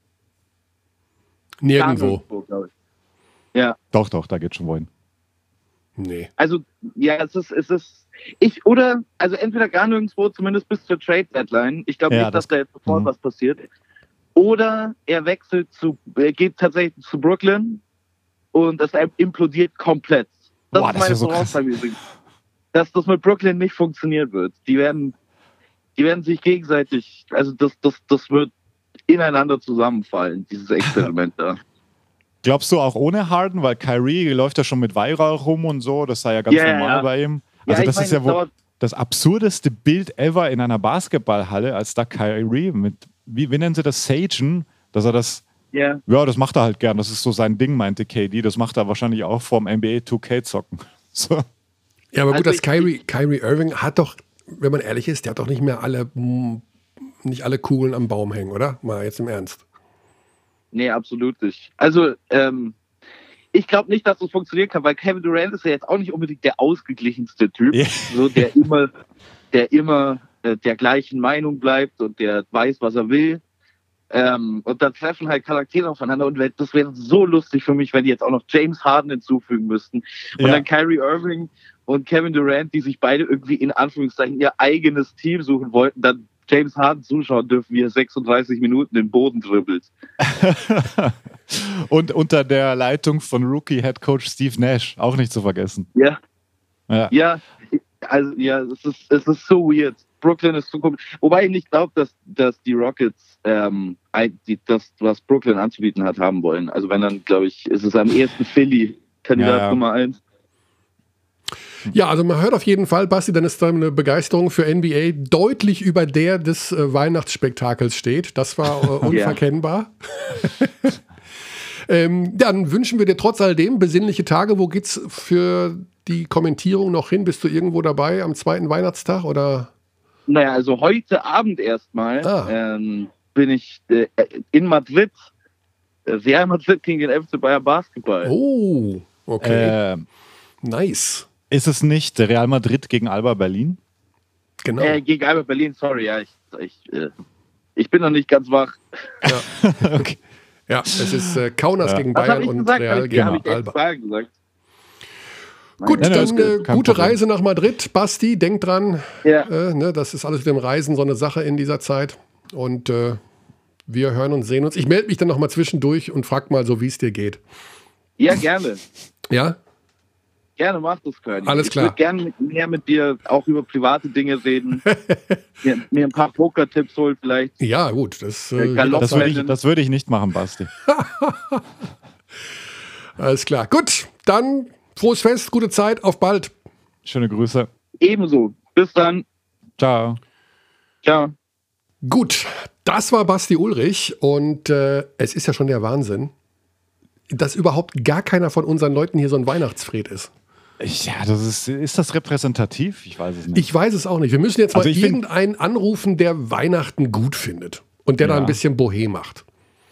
Nirgendwo. nirgendwo, glaub ich. Ja, Doch, doch, da geht schon wohin. Nee. also ja, es ist, es ist, ich oder, also entweder gar nirgendwo, zumindest bis zur Trade Deadline. Ich glaube Ja, nicht, dass das- da jetzt sofort mhm. was passiert. Oder er wechselt zu, er geht tatsächlich zu Brooklyn und das implodiert komplett. Das Boah, ist das meine wär so krass. Voraussage übrigens. Dass das mit Brooklyn nicht funktionieren wird. Die werden, die werden sich gegenseitig, also das, das, das wird ineinander zusammenfallen, dieses Experiment da. Glaubst du auch ohne Harden? Weil Kyrie läuft ja schon mit Weihrauch rum und so, das sei ja ganz Ja, ja, normal ja. bei ihm. Also ich das meine, ist ja es wohl dauert- das absurdeste Bild ever in einer Basketballhalle, als da Kyrie mit, wie, wie nennen sie das, Sagen, dass er das, Ja. ja, das macht er halt gern, das ist so sein Ding, meinte K D, das macht er wahrscheinlich auch vorm N B A zwei K zocken. So. Ja, aber gut, Also das ich- Kyrie, Kyrie Irving hat doch, wenn man ehrlich ist, der hat doch nicht mehr alle, mm, nicht alle Kugeln am Baum hängen, oder? Mal jetzt im Ernst. nee, absolut nicht. Also, ähm, ich glaube nicht, dass das funktionieren kann, weil Kevin Durant ist ja jetzt auch nicht unbedingt der ausgeglichenste Typ, yeah. so der immer, der immer äh, der gleichen Meinung bleibt und der weiß, was er will. Ähm, und dann treffen halt Charaktere aufeinander und das wäre so lustig für mich, wenn die jetzt auch noch James Harden hinzufügen müssten und ja. dann Kyrie Irving und Kevin Durant, die sich beide irgendwie in Anführungszeichen ihr eigenes Team suchen wollten, dann James Harden zuschauen dürfen, wie er sechsunddreißig Minuten den Boden dribbelt. Und unter der Leitung von Rookie-Headcoach Steve Nash, auch nicht zu vergessen. Ja, ja, ja also ja, es ist, es ist so weird. Brooklyn ist so komisch. Wobei ich nicht glaube, dass, dass die Rockets ähm, die, das, was Brooklyn anzubieten hat, haben wollen. Also wenn dann, glaube ich, ist es am ehesten Philly, Kandidat ja, ja. Nummer eins. Ja, also man hört auf jeden Fall, Basti, dann ist deine Begeisterung für N B A deutlich über der des äh, Weihnachtsspektakels steht. Das war äh, unverkennbar. ähm, dann wünschen wir dir trotz alledem besinnliche Tage. Wo geht's für die Kommentierung noch hin? Bist du irgendwo dabei am zweiten Weihnachtstag oder? Naja, also heute Abend erstmal ah. ähm, bin ich äh, in Madrid. Äh, Real Madrid gegen den F C Bayern Basketball. Oh, okay. Äh, nice. Ist es nicht Real Madrid gegen Alba Berlin? Genau. Äh, gegen Alba Berlin, sorry, ja, ich, ich, äh, ich bin noch nicht ganz wach. Ja, okay. Ja, es ist äh, Kaunas ja. gegen Bayern und gesagt? Real ich, gegen ja, Alba. Gesagt. Gut, Nein, dann äh, gute Problem. Reise nach Madrid. Basti, denk dran, ja. äh, ne, das ist alles mit dem Reisen so eine Sache in dieser Zeit. Und äh, wir hören und sehen uns. Ich melde mich dann noch mal zwischendurch und frag mal so, wie es dir geht. Ja, gerne. Ja? Gerne, mach das, Körny. Alles klar. Ich würde gerne mehr mit dir auch über private Dinge reden. mir, mir ein paar Poker-Tipps holen vielleicht. Ja, gut. Das, äh, das würde ich, das würd ich nicht machen, Basti. Alles klar. Gut, dann frohes Fest, gute Zeit, auf bald. Schöne Grüße. Ebenso. Bis dann. Ciao. Ciao. Gut, das war Basti Ulrich und äh, es ist ja schon der Wahnsinn, dass überhaupt gar keiner von unseren Leuten hier so ein Weihnachtsfred ist. Ja, das ist, ist das repräsentativ? Ich weiß es nicht. Ich weiß es auch nicht. Wir müssen jetzt Also mal ich irgendeinen find... anrufen, der Weihnachten gut findet und der ja. da ein bisschen Bohem macht.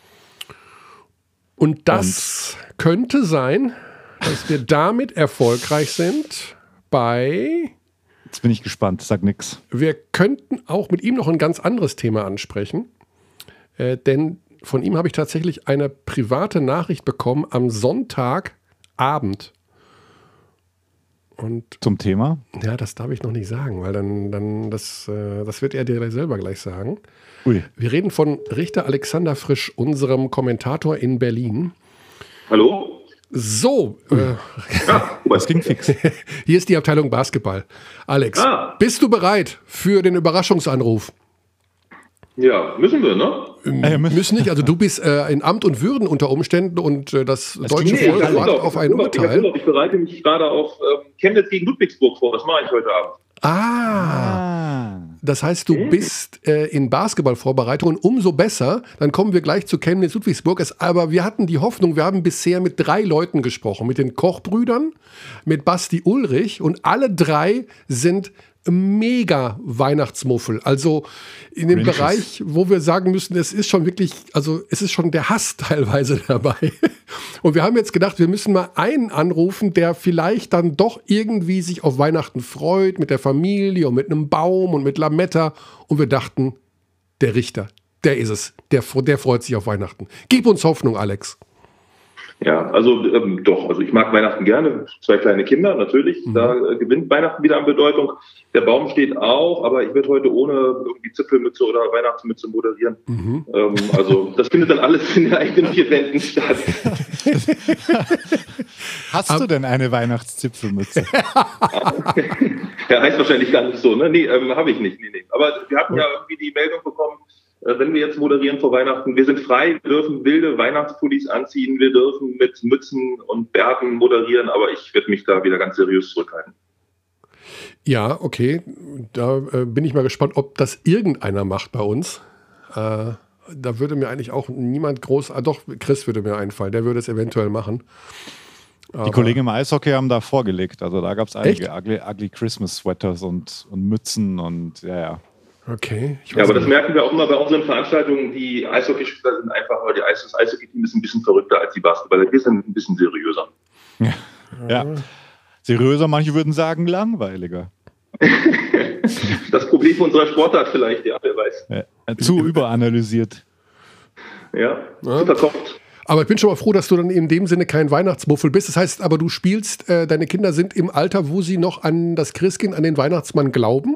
Und das und? könnte sein, dass wir damit erfolgreich sind bei... Jetzt bin ich gespannt, sag nix. Wir könnten auch mit ihm noch ein ganz anderes Thema ansprechen, äh, denn von ihm habe ich tatsächlich eine private Nachricht bekommen am Sonntagabend. Und zum Thema? Ja, das darf ich noch nicht sagen, weil dann, dann das, äh, das wird er dir selber gleich sagen. Ui. Wir reden von Richter Alexander Frisch, unserem Kommentator in Berlin. Hallo? So, äh, ja, das ging fix. Hier ist die Abteilung Basketball. Alex, ah. bist du bereit für den Überraschungsanruf? Ja, müssen wir, ne? Ähm, müssen nicht, also du bist äh, in Amt und Würden unter Umständen und äh, das, das deutsche nee, Volk wartet auf ein Urteil. Ich, ich bereite mich gerade auf ähm, Chemnitz gegen Ludwigsburg vor, das mache ich heute Abend. Ah, das heißt, du bist äh, in Basketballvorbereitungen, umso besser. Dann kommen wir gleich zu Chemnitz-Ludwigsburg. Es, aber wir hatten die Hoffnung, wir haben bisher mit drei Leuten gesprochen. Mit den Kochbrüdern, mit Basti Ulrich und alle drei sind mega Weihnachtsmuffel. Also in dem Religious. Bereich, wo wir sagen müssen, es ist schon wirklich, also es ist schon der Hass teilweise dabei. Und wir haben jetzt gedacht, wir müssen mal einen anrufen, der vielleicht dann doch irgendwie sich auf Weihnachten freut, mit der Familie und mit einem Baum und mit Lametta. Und wir dachten, der Richter, der ist es. Der, der freut sich auf Weihnachten. Gib uns Hoffnung, Alex. Ja, also ähm, doch, also ich mag Weihnachten gerne, zwei kleine Kinder, natürlich, mhm. da äh, gewinnt Weihnachten wieder an Bedeutung. Der Baum steht auch, aber ich werde heute ohne irgendwie Zipfelmütze oder Weihnachtsmütze moderieren. Mhm. Ähm, also das findet dann alles in den eigenen vier Wänden statt. Hast Ab- du denn eine Weihnachtszipfelmütze? Ja, heißt wahrscheinlich gar nicht so, ne? Nee, ähm, habe ich nicht, nee, nee. Aber wir hatten ja irgendwie die Meldung bekommen, wenn wir jetzt moderieren vor Weihnachten, wir sind frei, wir dürfen wilde Weihnachtspullis anziehen, wir dürfen mit Mützen und Bärten moderieren, aber ich werde mich da wieder ganz seriös zurückhalten. Ja, okay. Da äh, bin ich mal gespannt, ob das irgendeiner macht bei uns. Äh, da würde mir eigentlich auch niemand groß, ah, doch, Chris würde mir einfallen, der würde es eventuell machen. Aber die Kollegen im Eishockey haben da vorgelegt, also da gab es einige ugly, ugly Christmas Sweaters und, und Mützen und ja, ja. Okay. Ich weiß Ja, aber das nicht. merken wir auch immer bei unseren Veranstaltungen. Die Eishockeyspieler sind einfach, weil die Eis, das Eishockey-Team ist ein bisschen verrückter als die Basketballer. Wir sind ein bisschen seriöser. Ja. ja. Seriöser, manche würden sagen langweiliger. Das Problem unserer Sportart vielleicht, ja, wer weiß. Ja, zu überanalysiert. Ja, Ja. zu verkopft. Aber ich bin schon mal froh, dass du dann in dem Sinne kein Weihnachtsmuffel bist. Das heißt aber, du spielst, äh, deine Kinder sind im Alter, wo sie noch an das Christkind, an den Weihnachtsmann glauben?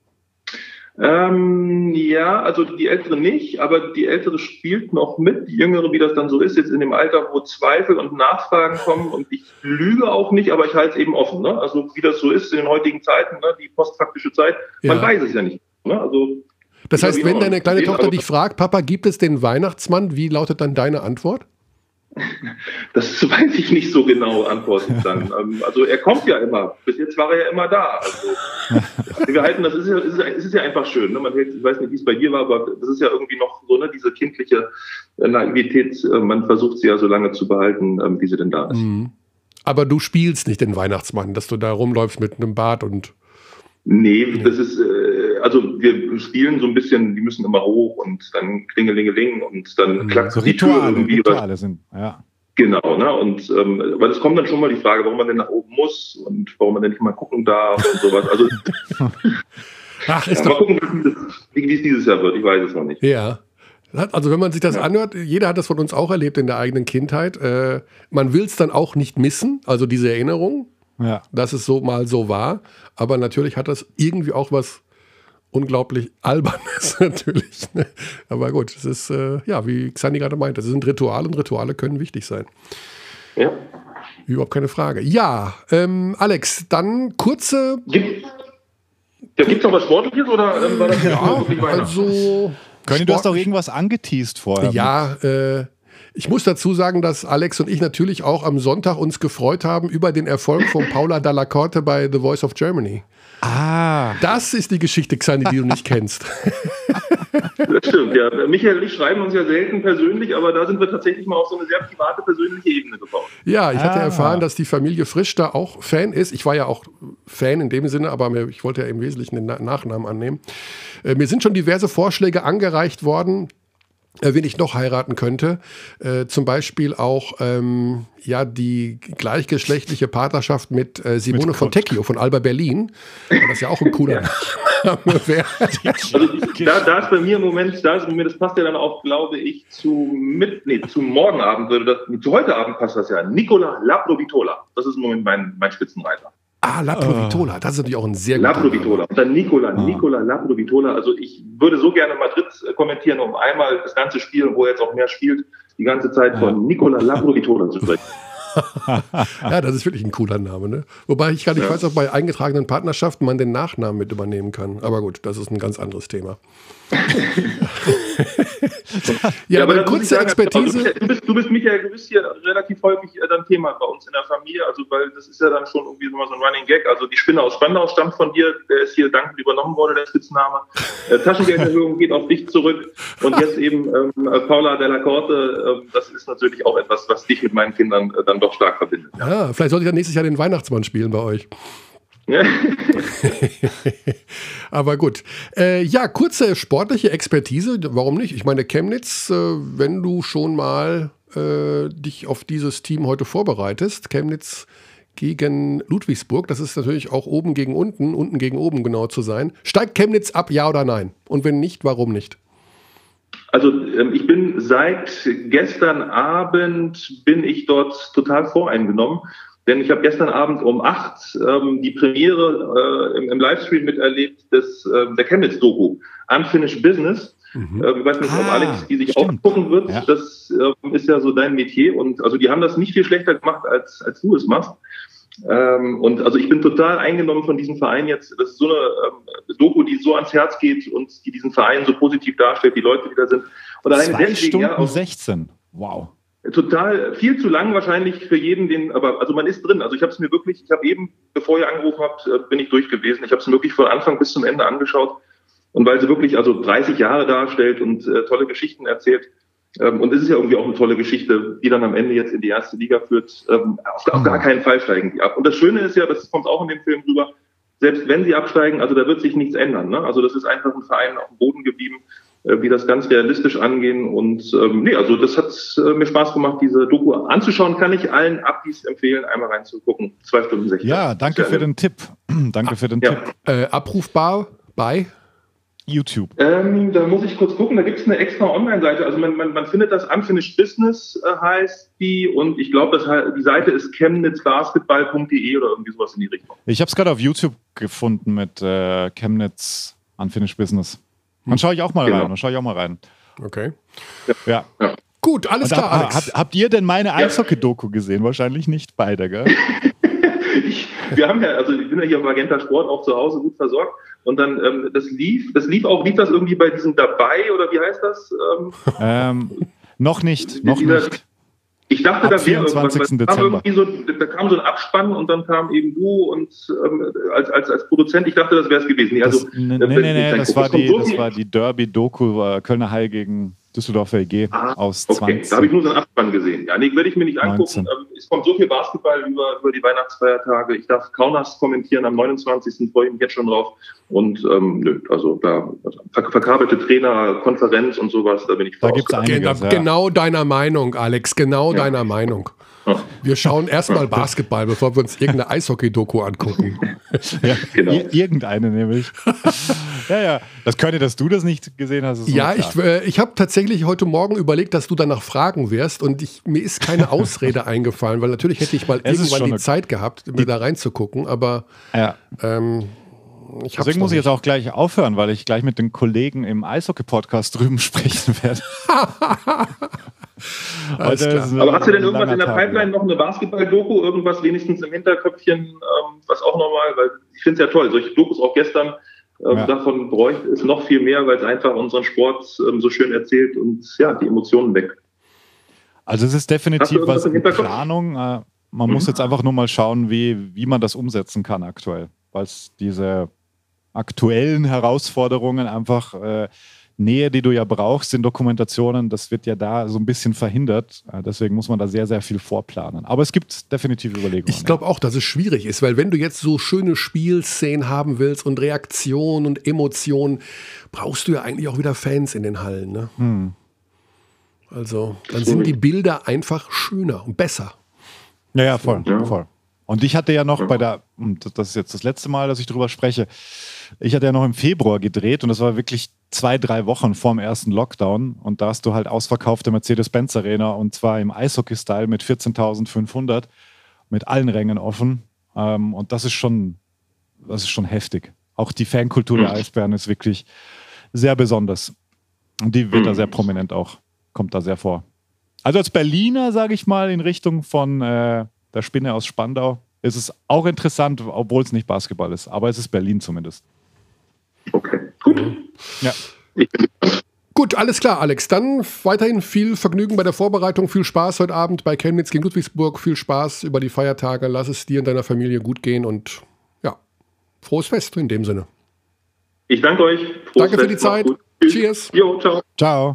Ähm, ja, also die Ältere nicht, aber die Ältere spielt noch mit. Die Jüngere, wie das dann so ist, jetzt in dem Alter, wo Zweifel und Nachfragen kommen. Und ich lüge auch nicht, aber ich halte es eben offen. Ne? Also wie das so ist in den heutigen Zeiten, ne? Die postfaktische Zeit, man Ja. weiß es ja nicht. Ne? Also, Das heißt, wenn deine kleine Tochter aber dich fragt, Papa, gibt es den Weihnachtsmann? Wie lautet dann deine Antwort? Das weiß ich nicht so genau, antworten dann. Ähm, Also er kommt ja immer. Bis jetzt war er ja immer da. Also, wir halten, das ist ja, ist ja, es ist ja einfach schön. Ne? Man hält, ich weiß nicht, wie es bei dir war, aber das ist ja irgendwie noch so, ne, diese kindliche äh, Naivität. Äh, man versucht sie ja so lange zu behalten, ähm, wie sie denn da ist. Mhm. Aber du spielst nicht den Weihnachtsmann, dass du da rumläufst mit einem Bart und... Nee, das ist, äh, also wir spielen so ein bisschen, die müssen immer hoch und dann klingelingeling und dann klackt So die Tür Rituale, irgendwie. Rituale sind, ja. Genau, ne? Und ähm, weil es kommt dann schon mal die Frage, warum man denn nach oben muss und warum man denn nicht mal gucken darf und sowas. Also Ach, ist ja, mal doch... gucken, wie wie es dieses Jahr wird. Ich weiß es noch nicht. Ja. Also wenn man sich das Ja. anhört, jeder hat das von uns auch erlebt in der eigenen Kindheit. Äh, man will es dann auch nicht missen, also diese Erinnerung, ja. dass es so mal so war. Aber natürlich hat das irgendwie auch was unglaublich Albernes natürlich. Ne? Aber gut, es ist, äh, ja, wie Xandi gerade meinte, es sind Rituale und Rituale können wichtig sein. Ja. Überhaupt keine Frage. Ja, ähm, Alex, dann kurze... Gibt ja, gibt's noch was Sportliches oder ähm, war das jetzt nur Ja, wirklich Weihnachten? also... Conny, du hast doch sportlich- irgendwas angeteased vorher. Ja, äh, ich muss dazu sagen, dass Alex und ich natürlich auch am Sonntag uns gefreut haben über den Erfolg von Paula Dalla Corte bei The Voice of Germany. Ah, Das ist die Geschichte, Xandi, die du nicht kennst. Das stimmt, ja. Michael und ich schreiben uns ja selten persönlich, aber da sind wir tatsächlich mal auf so eine sehr private, persönliche Ebene gekommen. Ja, ich hatte Ah. erfahren, dass die Familie Frisch da auch Fan ist. Ich war ja auch Fan in dem Sinne, aber mir, ich wollte ja im Wesentlichen den Na- Nachnamen annehmen. Äh, mir sind schon diverse Vorschläge angereicht worden, äh, wen ich noch heiraten könnte. Äh, zum Beispiel auch ähm, ja, die gleichgeschlechtliche Partnerschaft mit äh, Simone Mit von Tecchio von Alba Berlin, weil das ja auch ein cooler Name wäre. Also da, da ist bei mir im Moment, da ist bei mir, das passt ja dann auch, glaube ich, zu mit, nee, zu morgen Abend würde das, zu heute Abend passt das ja. Nicola Laprovitola. Das ist im Moment mein, mein Spitzenreiter. Ah, La Provitola, das ist natürlich auch ein sehr guter Laprovitola. Und dann Nicola, Nicola Laprovitola. Also ich würde so gerne Madrid kommentieren, um einmal das ganze Spiel, wo er jetzt auch mehr spielt, die ganze Zeit von Nicola Laprovitola zu sprechen. Ja, das ist wirklich ein cooler Name. Ne? Wobei ich gar nicht Ja. weiß, ob bei eingetragenen Partnerschaften man den Nachnamen mit übernehmen kann. Aber gut, das ist ein ganz anderes Thema. ja, aber eine das muss ich kurze sagen, Expertise. also Du bist, du bist, Michael, du bist hier relativ häufig äh, dann Thema bei uns in der Familie, also weil das ist ja dann schon irgendwie so mal so ein Running Gag. Also die Spinne aus Spandau stammt von dir, der ist hier dankend übernommen worden, der Spitzname. Äh, Taschengelderhöhung geht auf dich zurück und jetzt eben ähm, äh, Paula Dalla Corte, äh, das ist natürlich auch etwas, was dich mit meinen Kindern äh, dann doch stark verbindet. Ah, vielleicht sollte ich ja nächstes Jahr den Weihnachtsmann spielen bei euch. Ja. Aber gut. Äh, ja, kurze sportliche Expertise. Warum nicht? Ich meine, Chemnitz, äh, wenn du schon mal äh, dich auf dieses Team heute vorbereitest, Chemnitz gegen Ludwigsburg, das ist natürlich auch oben gegen unten, unten gegen oben genau zu sein. Steigt Chemnitz ab, ja oder nein? Und wenn nicht, warum nicht? Also ähm, ich bin seit gestern Abend bin ich dort total voreingenommen, denn ich habe gestern Abend um acht ähm, die Premiere äh, im, im Livestream miterlebt des äh, der Chemnitz-Doku Unfinished Business. Mhm. Äh, ich weiß nicht, ob Ah, Alex die sich stimmt. auch gucken wird. Ja. Das äh, ist ja so dein Metier und also die haben das nicht viel schlechter gemacht als als du es machst. Ähm, und also ich bin total eingenommen von diesem Verein jetzt. Das ist so eine ähm, Doku, die so ans Herz geht und die diesen Verein so positiv darstellt, die Leute, die da sind. Und allein zwei deswegen, Stunden ja, auch sechzehn. Wow. total viel zu lang wahrscheinlich für jeden, den, aber also man ist drin. Also ich habe es mir wirklich, ich habe eben, bevor ihr angerufen habt, äh, bin ich durch gewesen. Ich habe es mir wirklich von Anfang bis zum Ende angeschaut. Und weil sie wirklich also dreißig Jahre darstellt und äh, tolle Geschichten erzählt. Ähm, und es ist ja irgendwie auch eine tolle Geschichte, die dann am Ende jetzt in die erste Liga führt. Ähm, auf, auf gar keinen Fall steigen die ab. Und das Schöne ist ja, das kommt auch in dem Film rüber, selbst wenn sie absteigen, also da wird sich nichts ändern. Ne? Also das ist einfach ein Verein auf dem Boden geblieben, äh, die das ganz realistisch angehen. Und ähm, nee, also das hat äh, mir Spaß gemacht, diese Doku anzuschauen. Kann ich allen Abis empfehlen, einmal reinzugucken. Zwei Stunden sechzehn. Ja, danke für den Tipp. Danke für den Ja. Tipp. Äh, abrufbar bei? YouTube. Ähm, da muss ich kurz gucken, da gibt es eine extra Online-Seite. Also man, man, man findet das Unfinished Business, äh, heißt die, und ich glaube, die Seite ist chemnitz basketball punkt de oder irgendwie sowas in die Richtung. Ich habe es gerade auf YouTube gefunden mit äh, Chemnitz Unfinished Business. Dann schaue ich auch mal Genau. rein. Dann schaue ich auch mal rein. Okay. Ja. Ja. Gut, alles Und klar, hab, Alex. habt, habt ihr denn meine Eishockey-Doku gesehen? Wahrscheinlich nicht beide, gell? Ich, wir haben ja, also ich bin ja hier im Magenta Sport auch zu Hause gut versorgt. Und dann, ähm, das lief, das lief auch, lief das irgendwie bei diesem dabei oder wie heißt das? Ähm, ähm, noch nicht, noch dieser- nicht. Ich dachte, Ab da wäre irgendwas. vierundzwanzigsten weil da kam Dezember. irgendwie so, da kam so ein Abspann und dann kam eben du und ähm, als, als, als Produzent, ich dachte, das wäre es gewesen. Nee, also, Das, nee, äh, nee, wenn nee, ich nee dann das, gucke, war es kommt die, so das viel- war die Derby-Doku, äh, Kölner Haie gegen Düsseldorfer E G Ah, aus Okay, da habe ich nur so einen Abspann gesehen. Ja, nee, werde ich mir nicht angucken. neunzehn. Ähm, Es kommt so viel Basketball über, über die Weihnachtsfeiertage. Ich darf Kaunas kommentieren am neunundzwanzigsten freue ich mich jetzt schon drauf. Und ähm, nö, also da ver- verkabelte Trainer, Konferenz und sowas, da bin ich Da voraus- gibt's einige. Genau, ja. genau deiner Meinung, Alex. Genau Ja. deiner Meinung. Ja. Wir schauen erstmal Basketball, bevor wir uns irgendeine Eishockey-Doku angucken. Ja, Genau. ir- irgendeine nämlich. ja, ja. Das könnte, dass du das nicht gesehen hast. Ist Ja, mir ich, klar. äh, ich habe tatsächlich heute Morgen überlegt, dass du danach fragen wirst und ich, mir ist keine Ausrede eingefallen, weil natürlich hätte ich mal Es ist irgendwann schon die eine- Zeit gehabt, mir da reinzugucken, aber ja. ähm, ich hab's Deswegen noch muss ich nicht. jetzt auch gleich aufhören, weil ich gleich mit den Kollegen im Eishockey-Podcast drüben sprechen werde. Alles Heute klar. ist ein Aber hast du denn irgendwas langer in der Tag, Pipeline, noch eine Basketball-Doku, irgendwas wenigstens im Hinterköpfchen, ähm, was auch nochmal, weil ich finde es ja toll, solche Dokus auch gestern, ähm, Ja. davon bräuchte es noch viel mehr, weil es einfach unseren Sport ähm, so schön erzählt und ja, die Emotionen weg. Also es ist Hast du definitiv irgendwas was im in Hinterkopf? Planung. Äh, man Mhm. muss jetzt einfach nur mal schauen, wie, wie man das umsetzen kann aktuell. Weil es diese aktuellen Herausforderungen einfach äh, Nähe, die du ja brauchst in Dokumentationen, das wird ja da so ein bisschen verhindert. Äh, deswegen muss man da sehr, sehr viel vorplanen. Aber es gibt definitiv Überlegungen. Ich glaube auch, dass es schwierig ist, weil wenn du jetzt so schöne Spielszenen haben willst und Reaktionen und Emotionen, brauchst du ja eigentlich auch wieder Fans in den Hallen. Ne? Hm. Also dann sind die Bilder einfach schöner und besser. Ja, ja, voll, Ja. voll. Und ich hatte ja noch bei der, und das ist jetzt das letzte Mal, dass ich drüber spreche, ich hatte ja noch im Februar gedreht und das war wirklich zwei, drei Wochen vorm ersten Lockdown und da hast du halt ausverkaufte Mercedes-Benz Arena und zwar im Eishockey-Style mit vierzehntausendfünfhundert, mit allen Rängen offen ähm, und das ist schon, das ist schon heftig. Auch die Fankultur der Eisbären ist wirklich sehr besonders und die wird da sehr prominent auch, kommt da sehr vor. Also als Berliner, sage ich mal, in Richtung von äh, der Spinne aus Spandau, ist es auch interessant, obwohl es nicht Basketball ist. Aber es ist Berlin zumindest. Okay, gut. Ja. Ich bin Gut, alles klar, Alex. Dann weiterhin viel Vergnügen bei der Vorbereitung, viel Spaß heute Abend bei Chemnitz gegen Ludwigsburg, viel Spaß über die Feiertage. Lass es dir und deiner Familie gut gehen und ja, frohes Fest in dem Sinne. Ich danke euch. Frohes Danke für Fest, die Zeit. macht's gut. Tschüss. Cheers. Jo, ciao. Ciao.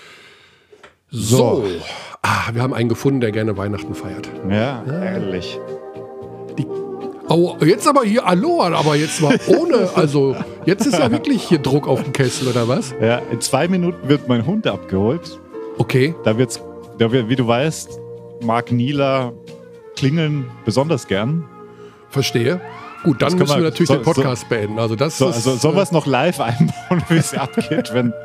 So, ah, wir haben einen gefunden, der gerne Weihnachten feiert. Ja, ehrlich. Oh, jetzt aber hier Aloha, aber jetzt mal ohne, also jetzt ist ja wirklich hier Druck auf dem Kessel, oder was? Ja, in zwei Minuten wird mein Hund abgeholt. Okay, Da wird's, da wird, wie du weißt, mag Nila klingeln besonders gern. verstehe. Gut, dann Das können müssen wir wir- natürlich so- den Podcast beenden. Also das So, ist, also, sollen äh, wir es noch live einbauen, wie es abgeht, wenn.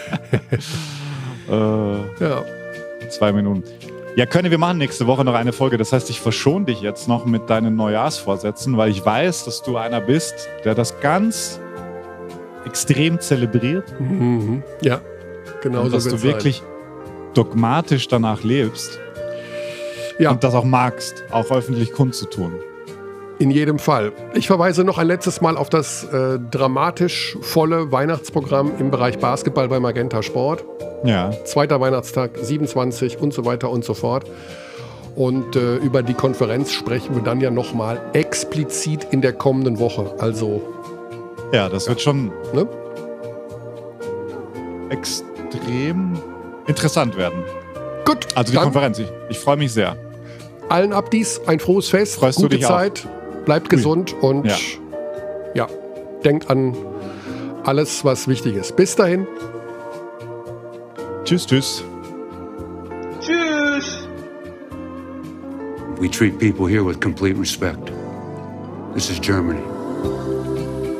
äh, ja. Zwei Minuten. Ja, Könne, wir machen nächste Woche noch eine Folge. Das heißt, ich verschone dich jetzt noch mit deinen Neujahrsvorsätzen, weil ich weiß, dass du einer bist, der das ganz extrem zelebriert Mhm. Ja, genau und so dass du wird's wirklich dogmatisch danach lebst sein. Ja, und das auch magst, auch öffentlich kundzutun. in jedem Fall. Ich verweise noch ein letztes Mal auf das äh, dramatisch volle Weihnachtsprogramm im Bereich Basketball bei Magenta Sport. Ja, Zweiter Weihnachtstag, siebenundzwanzig und so weiter und so fort. Und äh, über die Konferenz sprechen wir dann ja nochmal explizit in der kommenden Woche. Also, ja, das wird schon ne? extrem interessant werden. Gut, Also die dann Konferenz, ich, ich freue mich sehr. allen Abdies ein frohes Fest, Freust du gute dich auch? Zeit, bleibt gesund und Ja. ja, denkt an alles, was wichtig ist. Bis dahin. Tschüss, tschüss. Tschüss. We treat people here with complete respect. This is Germany.